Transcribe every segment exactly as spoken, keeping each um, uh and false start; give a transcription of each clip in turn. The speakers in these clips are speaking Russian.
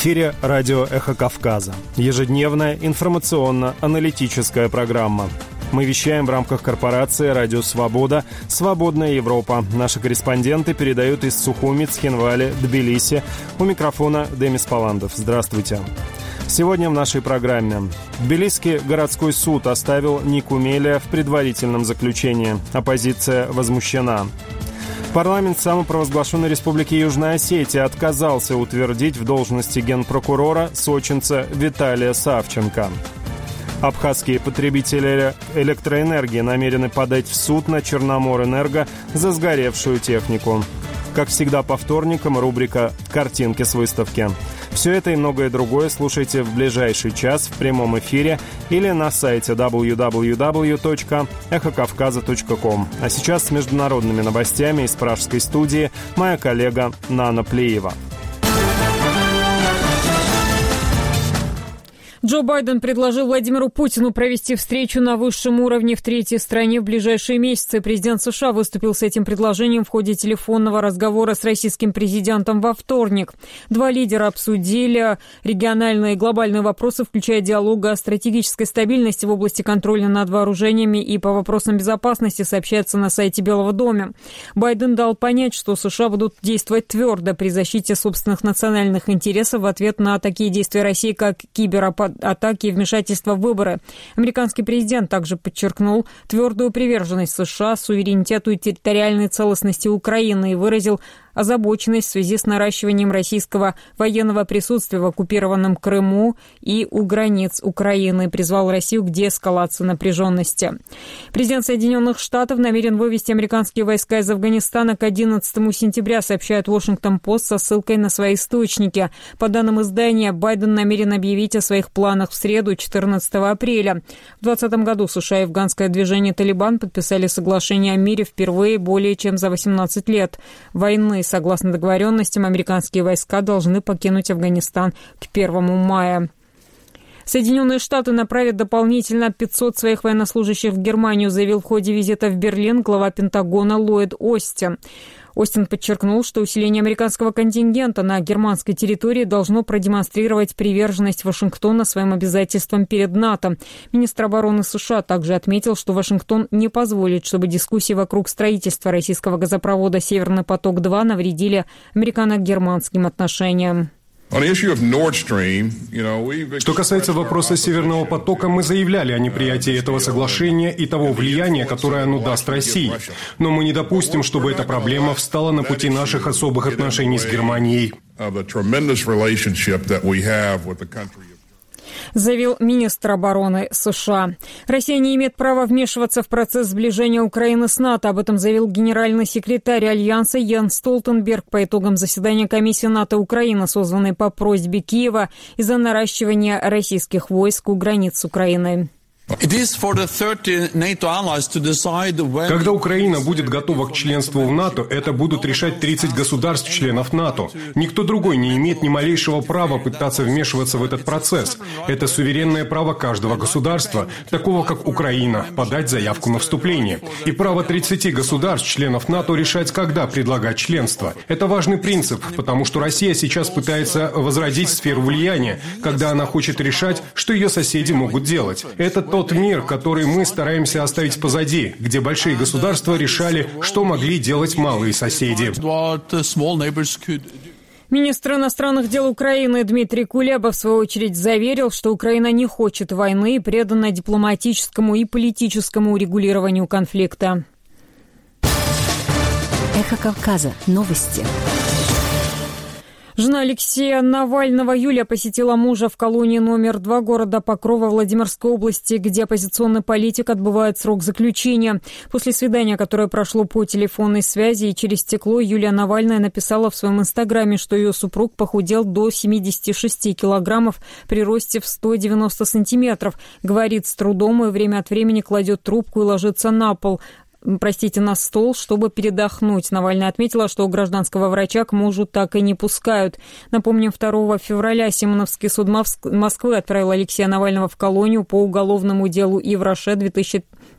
В эфире радио «Эхо Кавказа». Ежедневная информационно-аналитическая программа. Мы вещаем в рамках корпорации «Радио Свобода», «Свободная Европа». Наши корреспонденты передают из Сухуми, Цхинвали, Тбилиси. У микрофона Демис Паландов. Здравствуйте. Сегодня в нашей программе. Тбилисский городской суд оставил Нику Мелия в предварительном заключении. Оппозиция возмущена. Парламент самопровозглашенной Республики Южная Осетия отказался утвердить в должности генпрокурора сочинца Виталия Савченко. Абхазские потребители электроэнергии намерены подать в суд на Черноморэнерго за сгоревшую технику. Как всегда по вторникам рубрика «Картинки с выставки». Все это и многое другое слушайте в ближайший час в прямом эфире или на сайте дабл ю дабл ю дабл ю точка эхо кавказа точка ком. А сейчас с международными новостями из пражской студии моя коллега Нана Плеева. Джо Байден предложил Владимиру Путину провести встречу на высшем уровне в третьей стране в ближайшие месяцы. Президент США выступил с этим предложением в ходе телефонного разговора с российским президентом во вторник. Два лидера обсудили региональные и глобальные вопросы, включая диалог о стратегической стабильности в области контроля над вооружениями и по вопросам безопасности, сообщается на сайте Белого дома. Байден дал понять, что США будут действовать твердо при защите собственных национальных интересов в ответ на такие действия России, как кибератаки атаки и вмешательства в выборы. Американский президент также подчеркнул твердую приверженность США суверенитету и территориальной целостности Украины и выразил озабоченность в связи с наращиванием российского военного присутствия в оккупированном Крыму и у границ Украины, призвал Россию к деэскалации напряженности. Президент Соединенных Штатов намерен вывести американские войска из Афганистана к одиннадцатому сентября, сообщает Washington-Post со ссылкой на свои источники. По данным издания, Байден намерен объявить о своих планах в среду, четырнадцатого апреля. В двадцатом году США и афганское движение «Талибан» подписали соглашение о мире впервые более чем за восемнадцать лет войны. Согласно договоренностям, американские войска должны покинуть Афганистан к первому мая. Соединенные Штаты направят дополнительно пятьсот своих военнослужащих в Германию, заявил в ходе визита в Берлин глава Пентагона Ллойд Остин. Остин подчеркнул, что усиление американского контингента на германской территории должно продемонстрировать приверженность Вашингтона своим обязательствам перед НАТО. Министр обороны США также отметил, что Вашингтон не позволит, чтобы дискуссии вокруг строительства российского газопровода «Северный поток-два» навредили американо-германским отношениям. Что касается вопроса «Северного потока», мы заявляли о неприятии этого соглашения и того влияния, которое оно даст России. Но мы не допустим, чтобы эта проблема встала на пути наших особых отношений с Германией. Заявил министр обороны США. Россия не имеет права вмешиваться в процесс сближения Украины с НАТО. Об этом заявил генеральный секретарь Альянса Йенс Столтенберг по итогам заседания комиссии НАТО-Украина, созванной по просьбе Киева из-за наращивания российских войск у границ Украины. Когда Украина будет готова к членству в НАТО, это будут решать тридцать государств-членов НАТО. Никто другой не имеет ни малейшего права пытаться вмешиваться в этот процесс. Это суверенное право каждого государства, такого как Украина, подать заявку на вступление. И право тридцати государств-членов НАТО решать, когда предлагать членство. Это важный принцип, потому что Россия сейчас пытается возродить сферу влияния, когда она хочет решать, что ее соседи могут делать. Это тот мир, который мы стараемся оставить позади, где большие государства решали, что могли делать малые соседи. Министр иностранных дел Украины Дмитрий Кулеба, в свою очередь, заверил, что Украина не хочет войны и предана дипломатическому и политическому урегулированию конфликта. Эхо Кавказа. Новости. Жена Алексея Навального Юлия посетила мужа в колонии номер два города Покрова Владимирской области, где оппозиционный политик отбывает срок заключения. После свидания, которое прошло по телефонной связи и через стекло, Юлия Навальная написала в своем инстаграме, что ее супруг похудел до семидесяти шести килограммов при росте в сто девяносто сантиметров. Говорит с трудом и время от времени кладет трубку и ложится на пол. простите, на стол, чтобы передохнуть. Навальная отметила, что гражданского врача к мужу так и не пускают. Напомним, второго февраля Симоновский суд Москвы отправил Алексея Навального в колонию по уголовному делу Ивраше две тысячи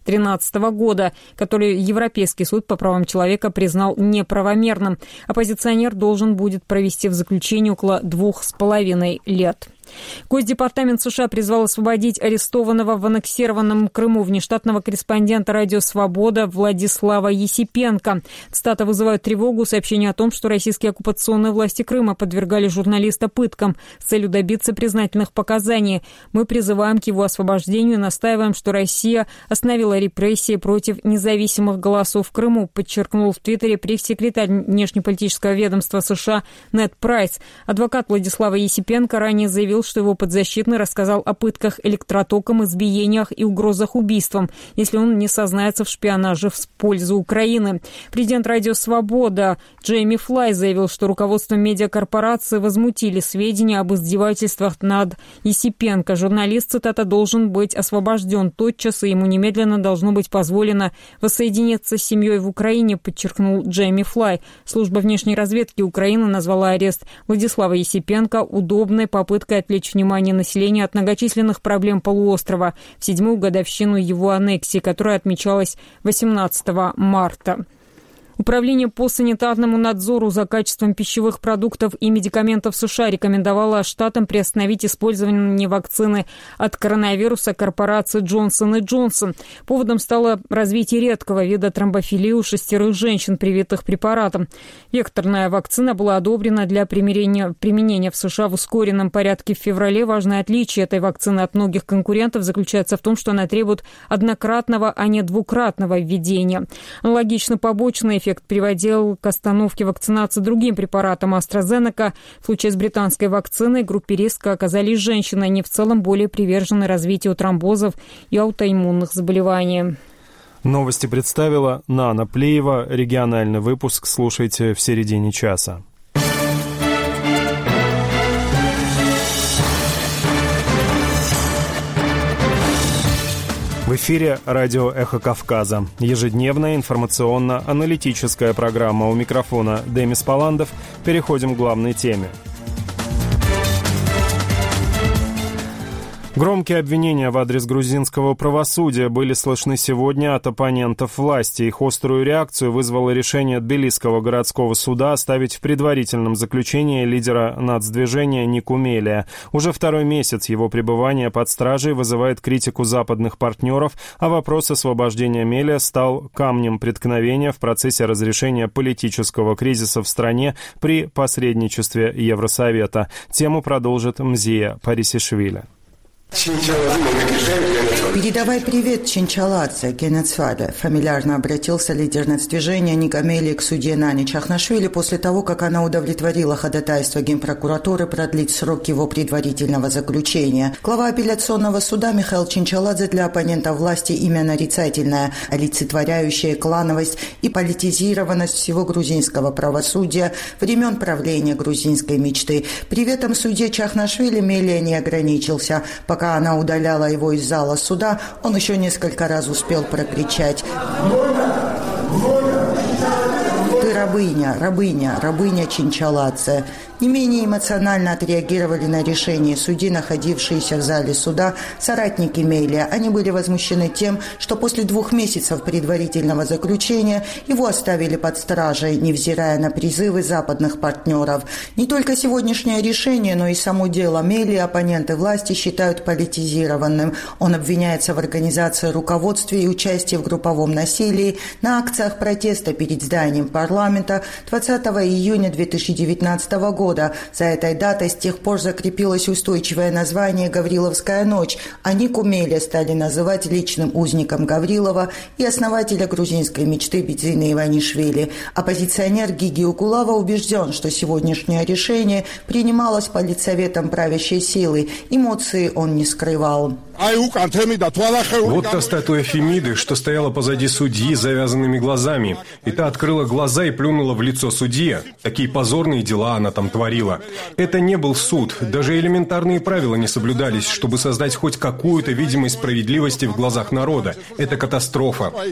тринадцатого года, который Европейский суд по правам человека признал неправомерным. Оппозиционер должен будет провести в заключении около двух с половиной лет. Госдепартамент США призвал освободить арестованного в аннексированном Крыму внештатного корреспондента «Радио Свобода» Владислава Есипенко. Цитата вызывает тревогу. Сообщение о том, что российские оккупационные власти Крыма подвергали журналиста пыткам с целью добиться признательных показаний. Мы призываем к его освобождению и настаиваем, что Россия остановила репрессии против независимых голосов в Крыму, подчеркнул в Твиттере пресс-секретарь внешнеполитического ведомства США Нед Прайс. Адвокат Владислава Есипенко ранее заявил, что его подзащитный рассказал о пытках электротоком, избиениях и угрозах убийством, если он не сознается в шпионаже в пользу Украины. Президент «Радио Свобода» Джейми Флай заявил, что руководство медиакорпорации возмутили сведения об издевательствах над Есипенко. Журналист, цитата, должен быть освобожден тотчас, и ему немедленно должно быть позволено воссоединиться с семьей в Украине, подчеркнул Джейми Флай. Служба внешней разведки Украины назвала арест Владислава Есипенко удобной попыткой отвлечь внимание населения от многочисленных проблем полуострова в седьмую годовщину его аннексии, которая отмечалась восемнадцатого марта. Управление по санитарному надзору за качеством пищевых продуктов и медикаментов США рекомендовало штатам приостановить использование вакцины от коронавируса корпорации Джонсон и Джонсон. Поводом стало развитие редкого вида тромбофилии у шестерых женщин, привитых препаратом. Векторная вакцина была одобрена для применения, применения в США в ускоренном порядке в феврале. Важное отличие этой вакцины от многих конкурентов заключается в том, что она требует однократного, а не двукратного введения. Аналогично побочные эффект приводил к остановке вакцинации другим препаратом AstraZeneca. В случае с британской вакциной в группе риска оказались женщины, они в целом более привержены развитию тромбозов и аутоиммунных заболеваний. Новости представила Нана Плеева. Региональный выпуск слушайте в середине часа. В эфире радио «Эхо Кавказа». Ежедневная информационно-аналитическая программа. У микрофона Демис Паландов. Переходим к главной теме. Громкие обвинения в адрес грузинского правосудия были слышны сегодня от оппонентов власти. Их острую реакцию вызвало решение Тбилисского городского суда оставить в предварительном заключении лидера нацдвижения Нику Мелия. Уже второй месяц его пребывание под стражей вызывает критику западных партнеров, а вопрос освобождения Мелия стал камнем преткновения в процессе разрешения политического кризиса в стране при посредничестве Евросовета. Тему продолжит Мзия Парисишвили. «Передавай привет Чинчаладзе, Генецвале», фамильярно обратился лидер нацдвижения Ника Мелия к судье Нане Чахнашвили после того, как она удовлетворила ходатайство Генпрокуратуры продлить срок его предварительного заключения. Глава апелляционного суда Михаил Чинчаладзе для оппонентов власти имя нарицательное, олицетворяющее клановость и политизированность всего грузинского правосудия времен правления грузинской мечты. При этом судье Чахнашвили Мелия не ограничился. Пока она удаляла его из зала суда, он еще несколько раз успел прокричать: «Ты рабыня, рабыня, рабыня Чинчаладзе». Не менее эмоционально отреагировали на решение судьи, находившиеся в зале суда, соратники Мелия. Они были возмущены тем, что после двух месяцев предварительного заключения его оставили под стражей, невзирая на призывы западных партнеров. Не только сегодняшнее решение, но и само дело Мелия оппоненты власти считают политизированным. Он обвиняется в организации руководстве и участии в групповом насилии на акциях протеста перед зданием парламента двадцатого июня две тысячи девятнадцатого года. За этой датой с тех пор закрепилось устойчивое название «Гавриловская ночь», а Нику Мелия стали называть личным узником Гаврилова и основателя грузинской мечты Бидзины Иванишвили. Оппозиционер Гиги Укулава убежден, что сегодняшнее решение принималось политсоветом правящей силы. Эмоции он не скрывал. Вот та статуя Фемиды, что стояла позади судьи с завязанными глазами. И та открыла глаза и плюнула в лицо судье. Такие позорные дела она там творила. Это не был суд. Даже элементарные правила не соблюдались, чтобы создать хоть какую-то видимость справедливости в глазах народа. Это катастрофа.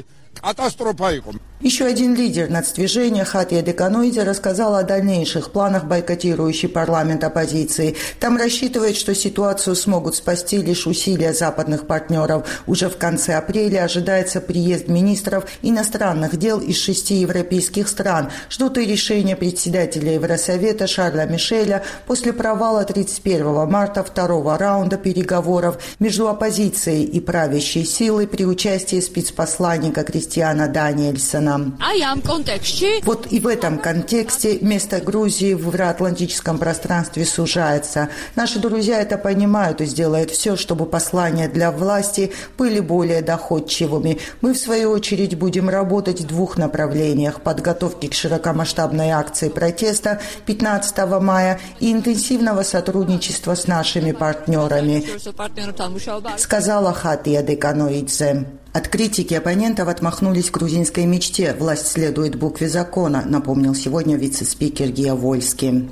Еще один лидер нацдвижения Хатия Деканоидзе рассказал о дальнейших планах бойкотирующей парламент оппозиции. Там рассчитывает, что ситуацию смогут спасти лишь усилия западных партнеров. Уже в конце апреля ожидается приезд министров иностранных дел из шести европейских стран. Ждут и решения председателя Евросовета Шарля Мишеля после провала тридцать первого марта второго раунда переговоров между оппозицией и правящей силой при участии спецпосланника Кристиана Даниэльсона. Вот и в этом контексте место Грузии в евроатлантическом пространстве сужается. Наши друзья это понимают и сделают все, чтобы послания для власти были более доходчивыми. Мы, в свою очередь, будем работать в двух направлениях: подготовки к широкомасштабной акции протеста пятнадцатого мая и интенсивного сотрудничества с нашими партнерами, сказала Хатия Деканоидзе. От критики оппонентов отмахнулись в грузинской мечте. Власть следует букве закона, напомнил сегодня вице-спикер Гия Вольский.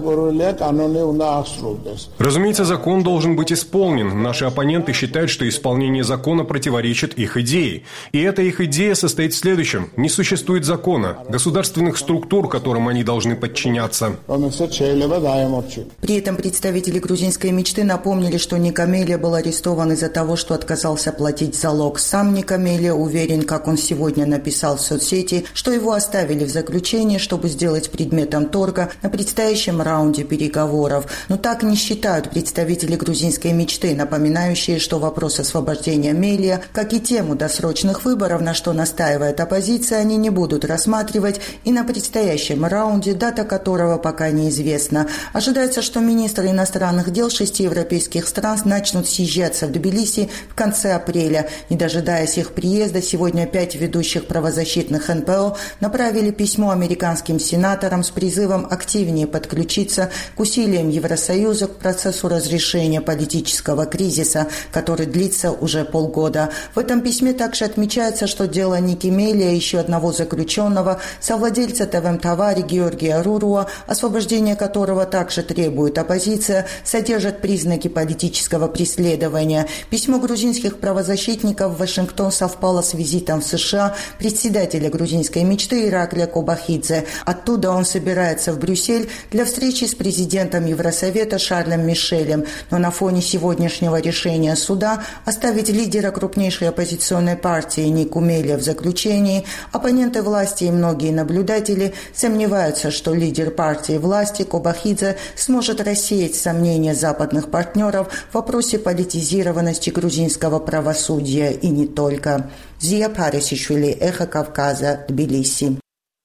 Разумеется, закон должен быть исполнен. Наши оппоненты считают, что исполнение закона противоречит их идее. И эта их идея состоит в следующем. Не существует закона, государственных структур, которым они должны подчиняться. При этом представители грузинской мечты напомнили, что Ника Мелия был арестован из-за того, что отказался платить залог. Сам Ника Мелия уверен, как он сегодня написал в соцсети, что его оставили в заключении, чтобы сделать предметом торга на предстоящем раунде переговоров. Но так не считают представители грузинской мечты, напоминающие, что вопрос освобождения Мелия, как и тему досрочных выборов, на что настаивает оппозиция, они не будут рассматривать, и на предстоящем раунде, дата которого пока неизвестна. Ожидается, что министры иностранных дел шести европейских стран начнут съезжаться в Тбилиси в конце апреля. Не дожидаясь их приезда, сегодня пять ведущих правозащитных эн пэ о направили письмо американским сенаторам с призывом активнее подключиться к усилиям Евросоюза к процессу разрешения политического кризиса, который длится уже полгода. В этом письме также отмечается, что дело Ники Мелия, еще одного заключенного, совладельца ТВ Тавари Георгия Руруа, освобождение которого также требует оппозиция, содержит признаки политического преследования. Письмо грузинских правозащитников в Вашингтон совпало с визитом в США председателя грузинской мечты Ираклия Кобахидзе. Оттуда он собирается в Брюссель для встречи с президентом Евросовета Шарлем Мишелем. Но на фоне сегодняшнего решения суда оставить лидера крупнейшей оппозиционной партии Нику Мелия в заключении, оппоненты власти и многие наблюдатели сомневаются, что лидер партии власти Кобахидзе сможет рассеять сомнения западных партнеров в вопросе политизированности грузинского правосудия и не только. Зия Парисишвили, Эхо Кавказа, Тбилиси.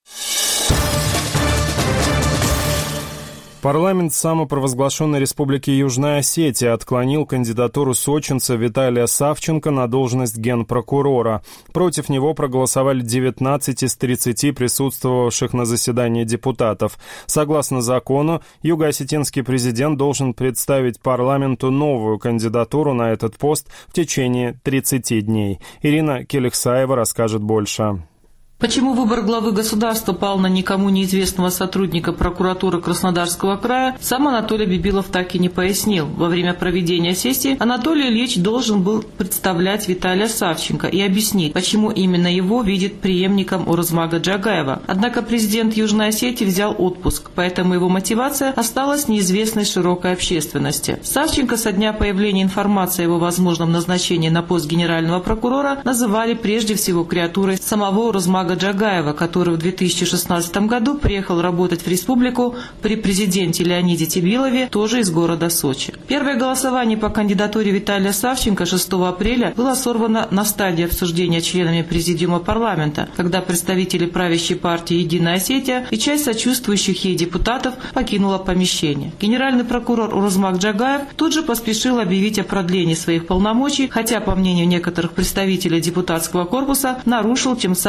Парламент самопровозглашенной Республики Южная Осетия отклонил кандидатуру сочинца Виталия Савченко на должность генпрокурора. Против него проголосовали девятнадцать из тридцати присутствовавших на заседании депутатов. Согласно закону, юго-осетинский президент должен представить парламенту новую кандидатуру на этот пост в течение тридцати дней. Ирина Келихсаева расскажет больше. Почему выбор главы государства пал на никому неизвестного сотрудника прокуратуры Краснодарского края, сам Анатолий Бибилов так и не пояснил. Во время проведения сессии Анатолий Ильич должен был представлять Виталия Савченко и объяснить, почему именно его видит преемником Оразмага Джагаева. Однако президент Южной Осетии взял отпуск, поэтому его мотивация осталась неизвестной широкой общественности. Савченко со дня появления информации о его возможном назначении на пост генерального прокурора называли прежде всего креатурой самого Оразмага Джагаева, который в две тысячи шестнадцатом году приехал работать в республику при президенте Леониде Тибилове, тоже из города Сочи. Первое голосование по кандидатуре Виталия Савченко шестого апреля было сорвано на стадии обсуждения членами президиума парламента, когда представители правящей партии «Единая Осетия» и часть сочувствующих ей депутатов покинула помещение. Генеральный прокурор Оразмаг Джагаев тут же поспешил объявить о продлении своих полномочий, хотя, по мнению некоторых представителей депутатского корпуса, нарушил тем самым конституцию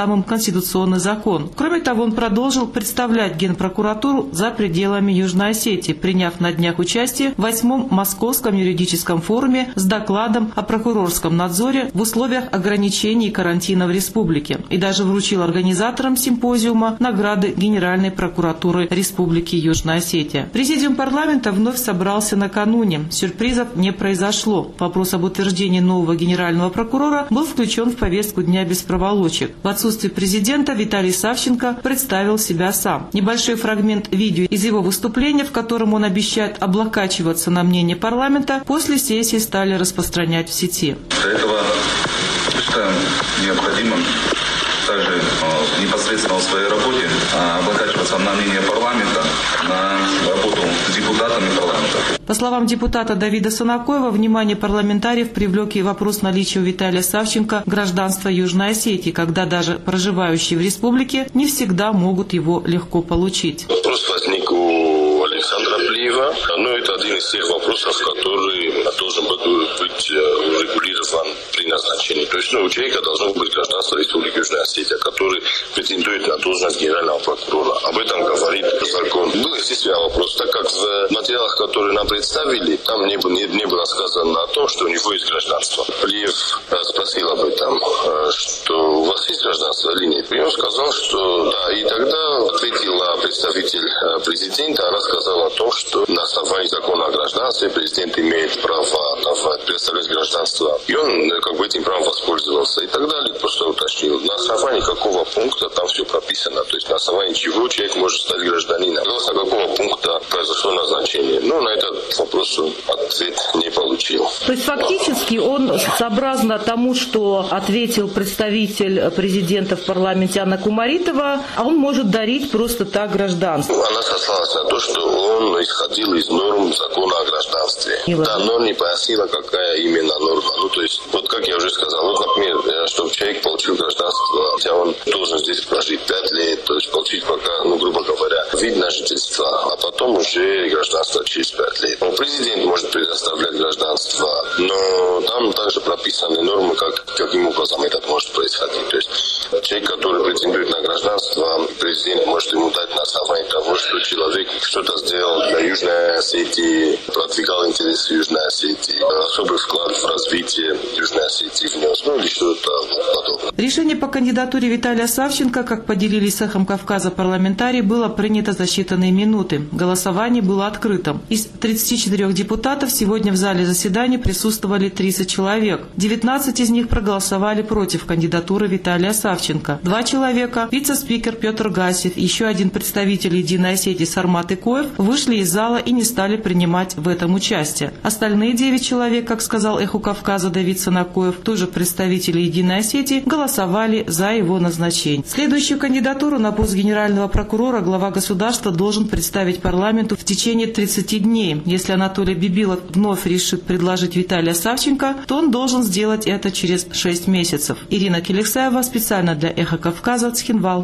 конституционный закон. Кроме того, он продолжил представлять Генпрокуратуру за пределами Южной Осетии, приняв на днях участие в восьмом Московском юридическом форуме с докладом о прокурорском надзоре в условиях ограничений и карантина в республике, и даже вручил организаторам симпозиума награды Генеральной прокуратуры Республики Южная Осетия. Президиум парламента вновь собрался накануне. Сюрпризов не произошло. Вопрос об утверждении нового генерального прокурора был включен в повестку дня без проволочек. В отсутствие президента Виталий Савченко представил себя сам. Небольшой фрагмент видео из его выступления, в котором он обещает облокачиваться на мнение парламента, после сессии стали распространять в сети. Для этого считаем необходимым также э, непосредственно в своей работе э, облокачиваться на мнение парламента, на работу с депутатами парламента. По словам депутата Давида Санакоева, внимание парламентариев привлек и вопрос наличия у Виталия Савченко гражданства Южной Осетии, когда даже проживающие в республике не всегда могут его легко получить. Вопрос возник у Александра Плиева, но это один из тех вопросов, который должен быть урегулирован при назначении. То есть ну, у человека должно быть гражданство Республики Южная Осетия, который претендует на должность генерального прокурора. Об этом говорит закон. Был, естественно, вопрос, так как в материалах, которые нам представили, там не было, не, не было сказано о том, что у него есть гражданство. Плиев спросил об этом, что у вас есть гражданство или нет. И он сказал, что да. И тогда ответила представитель президента, она сказала о том, что на основании закона о гражданстве президент имеет право давать, представлять гражданство. И он как бы этим правом воспользовался. И так далее, просто уточнил, на основании какого пункта там все прописано. То есть на основании чего человек может стать гражданином. С какого пункта произошло назначение. Но на этот вопрос ответ не получил. То есть фактически он, сообразно тому, что ответил представитель президента в парламенте Анна Кумаритова, а он может дарить просто так гражданство. Она сослалась на то, что он исходил из норм закона о гражданстве. И да, но не пояснила, какая именно норма. Ну, то есть, вот как я уже сказал, вот, например, чтобы человек получил гражданство, хотя он должен здесь прожить пять лет, то есть получить пока, ну, грубо говоря, вид на жительство, а потом уже гражданство через пять лет. Ну, президент может предоставлять гражданство, но там также прописаны нормы, как, каким образом это может происходить. То есть, человек, который претендует на гражданство, президент может ему дать на основании того, что человек что-то сделал для Южной Осетии, продвигал интересы Южной Осетии, особый вклад в развитие Южной Осетии внес, ну или что-то подобное. Решение по кандидатуре Виталия Савченко, как поделились с «Эхом Кавказа» парламентарии, было принято за считанные минуты. Голосование было открытым. Из тридцати четырёх депутатов сегодня в зале заседаний присутствовали тридцать человек. девятнадцать из них проголосовали против кандидатуры Виталия Савченко. Два человека, вице-спикер Петр Гасев, еще один представитель «Единой Осетии» Сармат Икоев, вышли из зала и не стали принимать в этом участие. Остальные девять человек, как сказал «Эху Кавказа» Давид Санакоев, тоже представители «Единой Осетии», голосовали за его назначение. Следующую кандидатуру на пост генерального прокурора глава государства должен представить парламенту в течение тридцати дней. Если Анатолий Бибилов вновь решит предложить Виталия Савченко, то он должен сделать это через шесть месяцев. Ирина Келексаева специально для «Эха Кавказа», Цхинвал.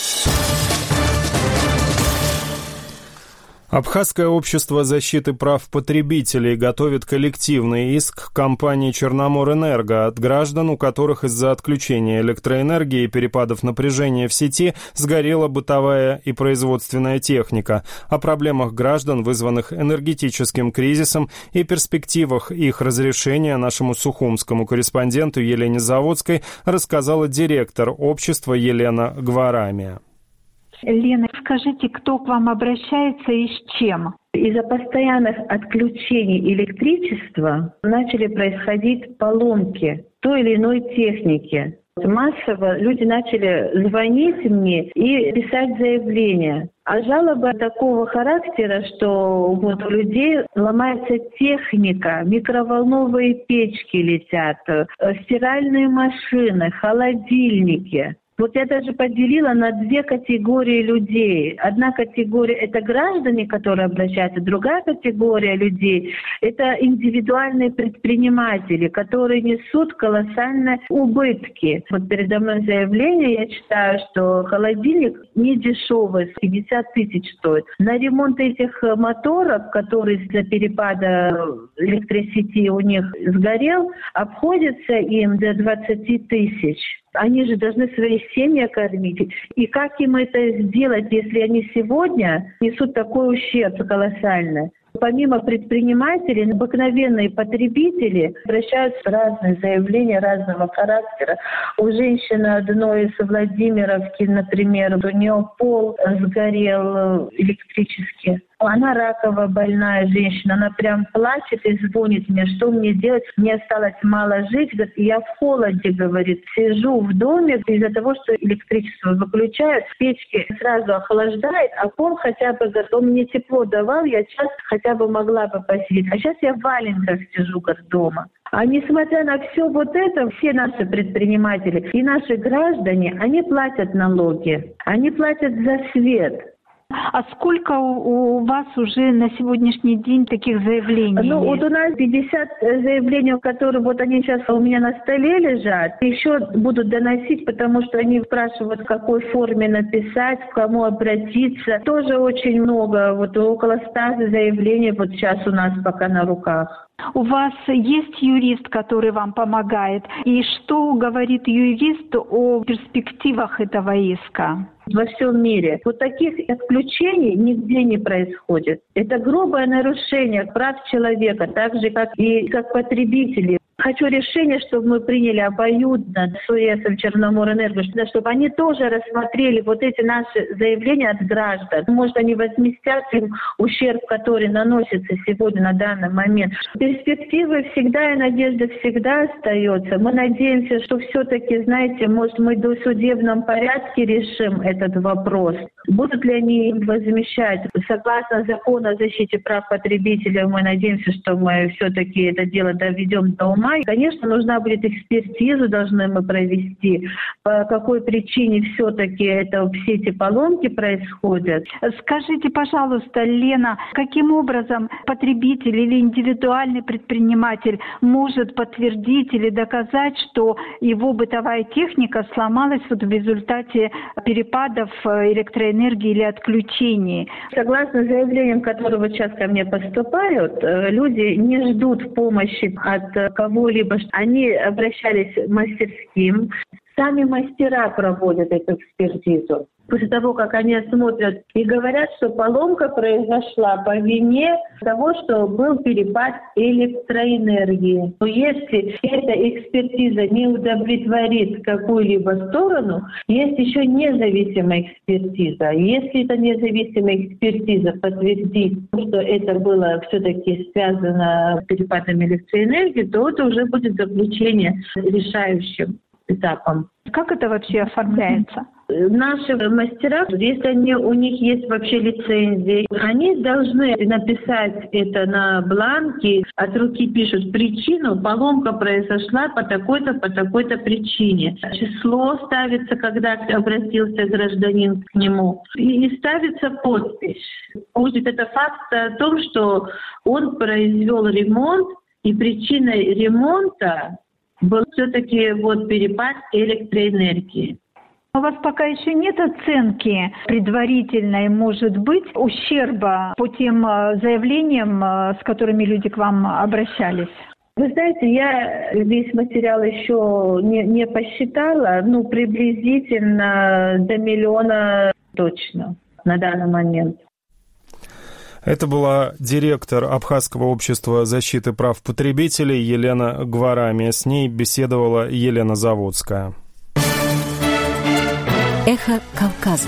Абхазское общество защиты прав потребителей готовит коллективный иск компании «Черноморэнерго» от граждан, у которых из-за отключения электроэнергии и перепадов напряжения в сети сгорела бытовая и производственная техника. О проблемах граждан, вызванных энергетическим кризисом, и перспективах их разрешения нашему сухумскому корреспонденту Елене Заводской рассказала директор общества Елена Гварамия. Лена, скажите, кто к вам обращается и с чем? Из-за постоянных отключений электричества начали происходить поломки той или иной техники. Массово люди начали звонить мне и писать заявления. А жалобы такого характера, что вот у людей ломается техника, микроволновые печки летят, стиральные машины, холодильники. Вот я даже поделила на две категории людей. Одна категория – это граждане, которые обращаются. Другая категория людей – это индивидуальные предприниматели, которые несут колоссальные убытки. Вот передо мной заявление, я читаю, что холодильник не дешевый, пятьдесят тысяч стоит. На ремонт этих моторов, которые из-за перепада электросети у них сгорел, обходится им до двадцать тысяч. Они же должны свои семьи кормить. И как им это сделать, если они сегодня несут такой ущерб колоссальный? Помимо предпринимателей, обыкновенные потребители обращаются в разные заявления разного характера. У женщины одной из Владимировки, например, у нее пол сгорел электрически. Она раково больная женщина, она прям плачет и звонит мне, что мне делать, мне осталось мало жить. Говорит, я в холоде, говорит, сижу в доме из-за того, что электричество выключают, печки сразу охлаждает, а пол хотя бы, говорит, он мне тепло давал, я час хотя бы могла бы посидеть. А сейчас я в валенках сижу, говорит, дома. А несмотря на все вот это, все наши предприниматели и наши граждане, они платят налоги, они платят за свет. А сколько у, у вас уже на сегодняшний день таких заявлений? Ну, вот у нас пятьдесят заявлений, которые вот они сейчас у меня на столе лежат. Еще будут доносить, потому что они спрашивают, в какой форме написать, к кому обратиться. Тоже очень много, вот около ста заявлений вот сейчас у нас пока на руках. У вас есть юрист, который вам помогает? И что говорит юрист о перспективах этого иска? Во всем мире вот таких отключений нигде не происходит. Это грубое нарушение прав человека, так же, как и как потребители. Хочу решение, чтобы мы приняли обоюдно с УЭСом Черноморэнерго, чтобы они тоже рассмотрели вот эти наши заявления от граждан. Может, они возместят им ущерб, который наносится сегодня на данный момент. Перспективы всегда и надежда всегда остается. Мы надеемся, что все-таки, знаете, может, мы в досудебном порядке решим этот вопрос. Будут ли они им возмещать? Согласно закону о защите прав потребителей, мы надеемся, что мы все-таки это дело доведем до ума. И, конечно, нужна будет экспертизу, должны мы провести, по какой причине все-таки это, все эти поломки происходят. Скажите, пожалуйста, Лена, каким образом потребитель или индивидуальный предприниматель может подтвердить или доказать, что его бытовая техника сломалась вот в результате перепадов электроэнергии или отключений? Согласно заявлениям, которые вот сейчас ко мне поступают, люди не ждут помощи от кого либо они обращались к мастерским. Сами мастера проводят эту экспертизу. После того, как они смотрят и говорят, что поломка произошла по вине того, что был перепад электроэнергии. Но если эта экспертиза не удовлетворит какую-либо сторону, есть еще независимая экспертиза. Если эта независимая экспертиза подтвердит, что это было все-таки связано с перепадом электроэнергии, то это уже будет заключение решающим этапом. Как это вообще оформляется? Наши мастера, если они, у них есть вообще лицензии, они должны написать это на бланке, от руки пишут причину, поломка произошла по такой-то, по такой-то причине. Число ставится, когда обратился гражданин к нему, и, и ставится подпись. Будет это факт о том, что он произвел ремонт, и причиной ремонта был все-таки вот перепад электроэнергии. У вас пока еще нет оценки предварительной, может быть, ущерба по тем заявлениям, с которыми люди к вам обращались? Вы знаете, я весь материал еще не, не посчитала, ну, приблизительно до миллиона точно на данный момент. Это была директор Абхазского общества защиты прав потребителей Елена Гварами. С ней беседовала Елена Заводская. Эхо Кавказа.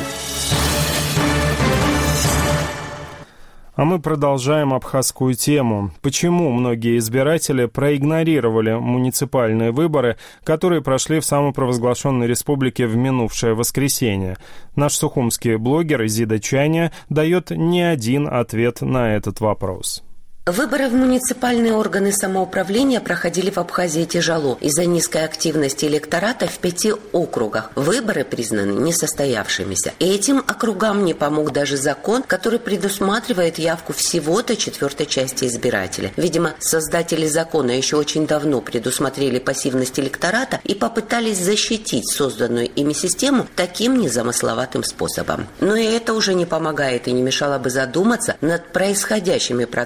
А мы продолжаем абхазскую тему. Почему многие избиратели проигнорировали муниципальные выборы, которые прошли в самопровозглашенной республике в минувшее воскресенье? Наш сухумский блогер Изида Чаня дает не один ответ на этот вопрос. Выборы в муниципальные органы самоуправления проходили в Абхазии тяжело из-за низкой активности электората в пяти округах. Выборы признаны несостоявшимися. И этим округам не помог даже закон, который предусматривает явку всего-то четвертой части избирателя. Видимо, создатели закона еще очень давно предусмотрели пассивность электората и попытались защитить созданную ими систему таким незамысловатым способом. Но и это уже не помогает и не мешало бы задуматься над происходящими процессами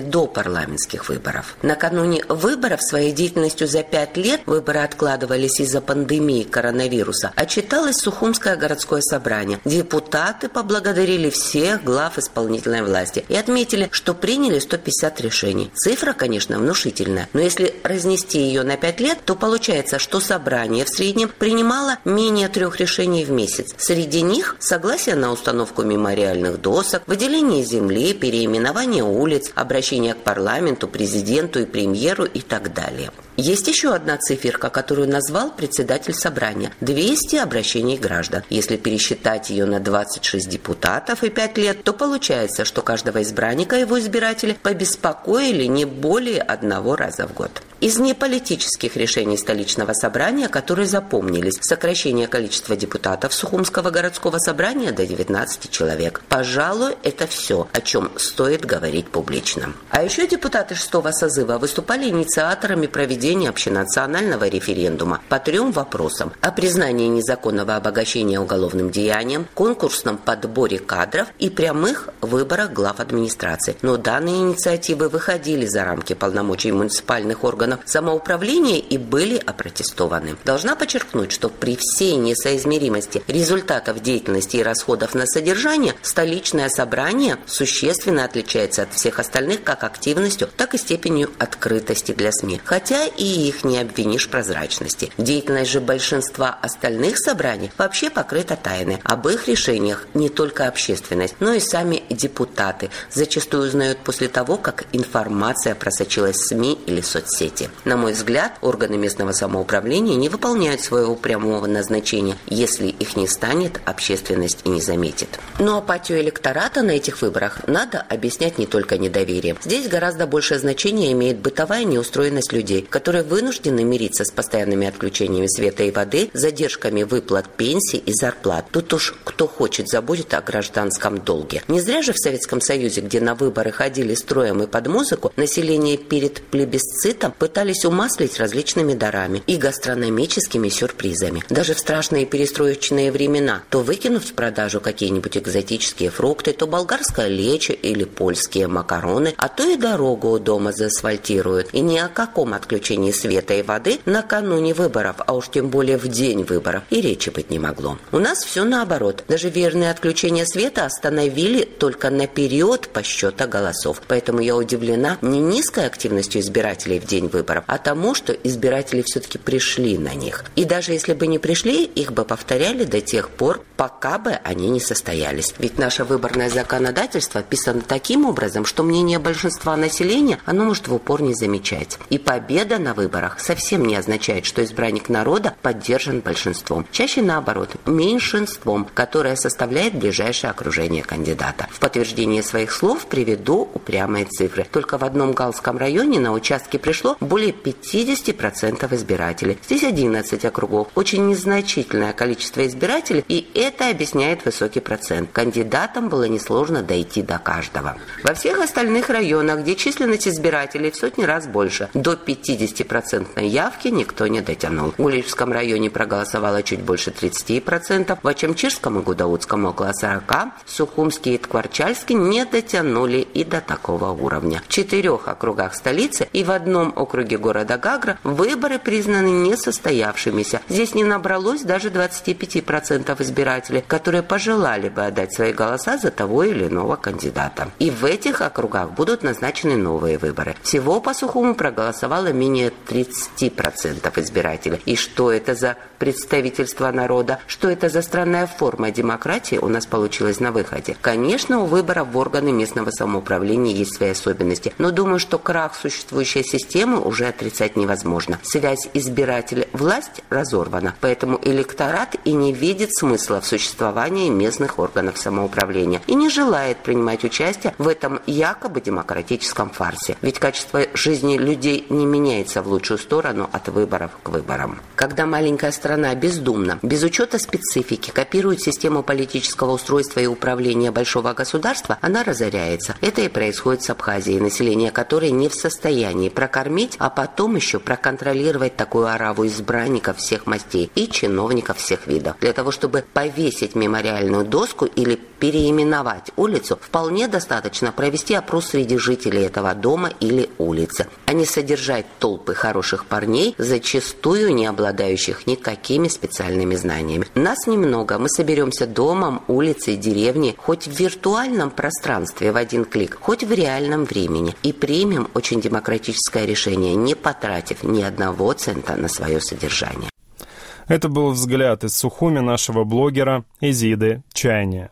до парламентских выборов. Накануне выборов своей деятельностью за пять лет, выборы откладывались из-за пандемии коронавируса, отчиталось Сухумское городское собрание. Депутаты поблагодарили всех глав исполнительной власти и отметили, что приняли сто пятьдесят решений. Цифра, конечно, внушительная, но если разнести ее на пять лет, то получается, что собрание в среднем принимало менее трех решений в месяц. Среди них согласие на установку мемориальных досок, выделение земли, переименование улиц, обращение к парламенту, президенту и премьеру и так далее. Есть еще одна циферка, которую назвал председатель собрания – двести обращений граждан. Если пересчитать ее на двадцать шесть депутатов и пять лет, то получается, что каждого избранника его избиратели побеспокоили не более одного раза в год. Из неполитических решений столичного собрания, которые запомнились, сокращение количества депутатов Сухумского городского собрания до девятнадцати человек. Пожалуй, это все, о чем стоит говорить публично. А еще депутаты шестого созыва выступали инициаторами проведения общенационального референдума по трем вопросам: о признании незаконного обогащения уголовным деянием, конкурсном подборе кадров и прямых выборах глав администрации. Но данные инициативы выходили за рамки полномочий муниципальных органов самоуправления и были опротестованы. Должна подчеркнуть, что при всей несоизмеримости результатов деятельности и расходов на содержание столичное собрание существенно отличается от всех остальных как активностью, так и степенью открытости для СМИ. Хотя и их не обвинишь в прозрачности. Деятельность же большинства остальных собраний вообще покрыта тайной. Об их решениях не только общественность, но и сами депутаты зачастую узнают после того, как информация просочилась в СМИ или соцсети. На мой взгляд, органы местного самоуправления не выполняют своего прямого назначения. Если их не станет, общественность и не заметит. Но апатию электората на этих выборах надо объяснять не только недоверием. Здесь гораздо большее значение имеет бытовая неустроенность людей, которые вынуждены мириться с постоянными отключениями света и воды, задержками выплат пенсий и зарплат. Тут уж кто хочет забудет о гражданском долге. Не зря же в Советском Союзе, где на выборы ходили строем и под музыку, население перед плебисцитом пытались умаслить различными дарами и гастрономическими сюрпризами. Даже в страшные перестроечные времена то выкинуть в продажу какие-нибудь экзотические фрукты, то болгарское лечо или польские макароны, а то и дорогу у дома заасфальтируют. И ни о каком отключении света и воды накануне выборов, а уж тем более в день выборов, и речи быть не могло. У нас все наоборот. Даже верное отключение света остановили только на период подсчета голосов. Поэтому я удивлена не низкой активностью избирателей в день выборов, а тому, что избиратели все-таки пришли на них. И даже если бы не пришли, их бы повторяли до тех пор, пока бы они не состоялись. Ведь наше выборное законодательство писано таким образом, что мнение большинства населения оно может в упор не замечать. И победа на выборах совсем не означает, что избранник народа поддержан большинством. Чаще наоборот, меньшинством, которое составляет ближайшее окружение кандидата. В подтверждение своих слов приведу упрямые цифры. Только в одном Галском районе на участке пришло более пятьдесят процентов избирателей. Здесь одиннадцать округов. Очень незначительное количество избирателей, и это объясняет высокий процент. Кандидатам было несложно дойти до каждого. Во всех остальных районах, где численность избирателей в сотни раз больше, до пятидесятипроцентной явки никто не дотянул. В Уличском районе проголосовало чуть больше тридцати процентов, в Ачамчирском и Гудаутском около сорока процентов, Сухумский и Ткварчальский не дотянули и до такого уровня. В четырех округах столицы и в одном округе города Гагра выборы признаны несостоявшимися. Здесь не набралось даже двадцати пяти процентов избирателей, которые пожелали бы отдать свои голоса за того или иного кандидата. И в этих округах будут назначены новые выборы. Всего по Сухуму проголосовало менее тридцати процентов избирателей. И что это за представительство народа? Что это за странная форма демократии у нас получилась на выходе? Конечно, у выборов в органы местного самоуправления есть свои особенности, но думаю, что крах существующей системы уже отрицать невозможно. Связь избиратель-власть разорвана, поэтому электорат и не видит смысла в существовании местных органов самоуправления и не желает принимать участие в этом якобы демократическом фарсе. Ведь качество жизни людей не меняется в лучшую сторону от выборов к выборам. Когда маленькая страна бездумно, без учета специфики, копирует систему политического устройства и управления большого государства, она разоряется. Это и происходит с Абхазией, население которой не в состоянии прокормить победить, а потом еще проконтролировать такую ораву избранников всех мастей и чиновников всех видов. Для того, чтобы повесить мемориальную доску или переименовать улицу, вполне достаточно провести опрос среди жителей этого дома или улицы, а не содержать толпы хороших парней, зачастую не обладающих никакими специальными знаниями. Нас немного, мы соберемся домом, улицей, деревней, хоть в виртуальном пространстве в один клик, хоть в реальном времени, и примем очень демократическое решение, не потратив ни одного цента на свое содержание. Это был взгляд из Сухуми нашего блогера Изиды Чайни.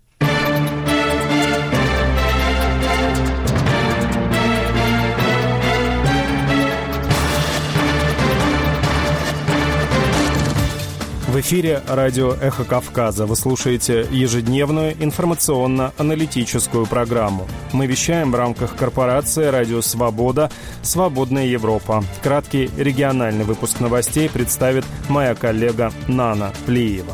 В эфире радио «Эхо Кавказа». Вы слушаете ежедневную информационно-аналитическую программу. Мы вещаем в рамках корпорации «Радио Свобода. Свободная Европа». Краткий региональный выпуск новостей представит моя коллега Нана Плиева.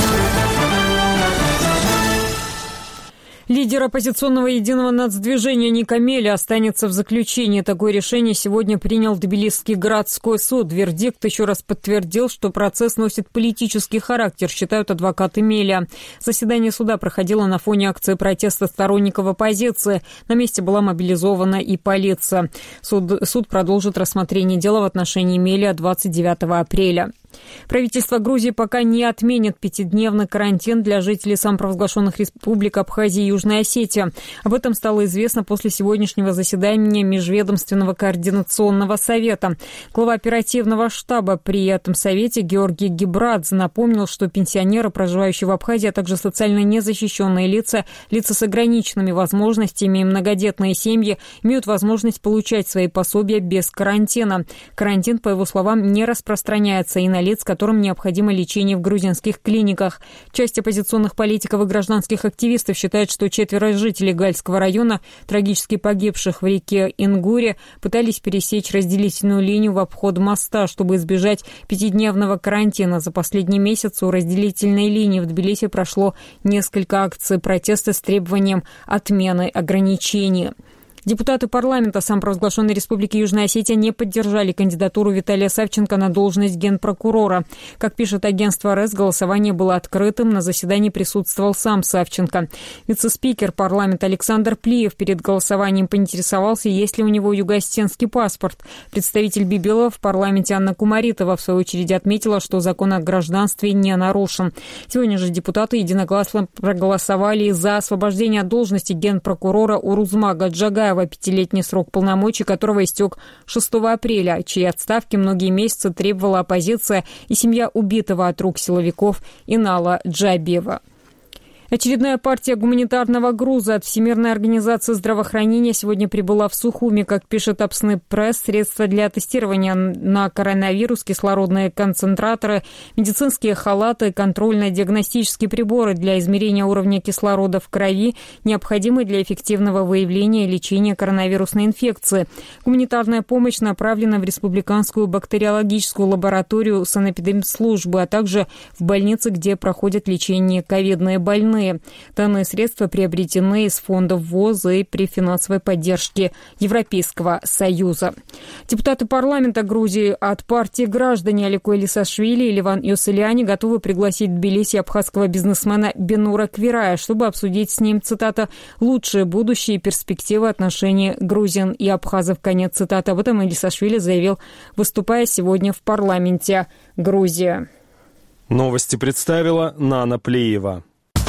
Лидер оппозиционного единого нацдвижения Ника Мели останется в заключении. Такое решение сегодня принял Тбилисский городской суд. Вердикт еще раз подтвердил, что процесс носит политический характер, считают адвокаты Мели. Заседание суда проходило на фоне акции протеста сторонников оппозиции. На месте была мобилизована и полиция. Суд, суд продолжит рассмотрение дела в отношении Мели двадцать девятого апреля. Правительство Грузии пока не отменит пятидневный карантин для жителей самопровозглашенных республик Абхазия и Южная Осетия. Об этом стало известно после сегодняшнего заседания Межведомственного координационного совета. Глава оперативного штаба при этом совете Георгий Гибрадзе напомнил, что пенсионеры, проживающие в Абхазии, а также социально незащищенные лица, лица с ограниченными возможностями и многодетные семьи имеют возможность получать свои пособия без карантина. Карантин, по его словам, не распространяется и на лиц, которым необходимо лечение в грузинских клиниках. Часть оппозиционных политиков и гражданских активистов считает, что четверо жителей Гальского района, трагически погибших в реке Ингуре, пытались пересечь разделительную линию в обход моста, чтобы избежать пятидневного карантина. За последний месяц у разделительной линии в Тбилиси прошло несколько акций протеста с требованием отмены ограничений. Депутаты парламента самопровозглашенной Республики Южная Осетия не поддержали кандидатуру Виталия Савченко на должность генпрокурора. Как пишет агентство РЭС, голосование было открытым, на заседании присутствовал сам Савченко. Вице-спикер парламента Александр Плиев перед голосованием поинтересовался, есть ли у него юго-осетинский паспорт. Представитель Бибилова в парламенте Анна Кумаритова в свою очередь отметила, что закон о гражданстве не нарушен. Сегодня же депутаты единогласно проголосовали за освобождение от должности генпрокурора Урузмага Джагаева, пятилетний срок полномочий которого истек шестого апреля, чьей отставки многие месяцы требовала оппозиция и семья убитого от рук силовиков Инала Джабева. Очередная партия гуманитарного груза от Всемирной организации здравоохранения сегодня прибыла в Сухуми. Как пишет Апсны Пресс, средства для тестирования на коронавирус, кислородные концентраторы, медицинские халаты, контрольно-диагностические приборы для измерения уровня кислорода в крови, необходимые для эффективного выявления и лечения коронавирусной инфекции. Гуманитарная помощь направлена в республиканскую бактериологическую лабораторию санэпидемслужбы, а также в больницы, где проходят лечение ковидные больные. Данные средства приобретены из фондов ВОЗ и при финансовой поддержке Европейского Союза. Депутаты парламента Грузии от партии «Граждане» Алико Элисашвили и Ливан Йосельяни готовы пригласить в Тбилиси абхазского бизнесмена Бенура Квирая, чтобы обсудить с ним, цитата, «лучшие будущие перспективы отношений грузин и абхазов», конец цитаты. Об этом Элисашвили заявил, выступая сегодня в парламенте Грузии. Новости представила Нана Плиева.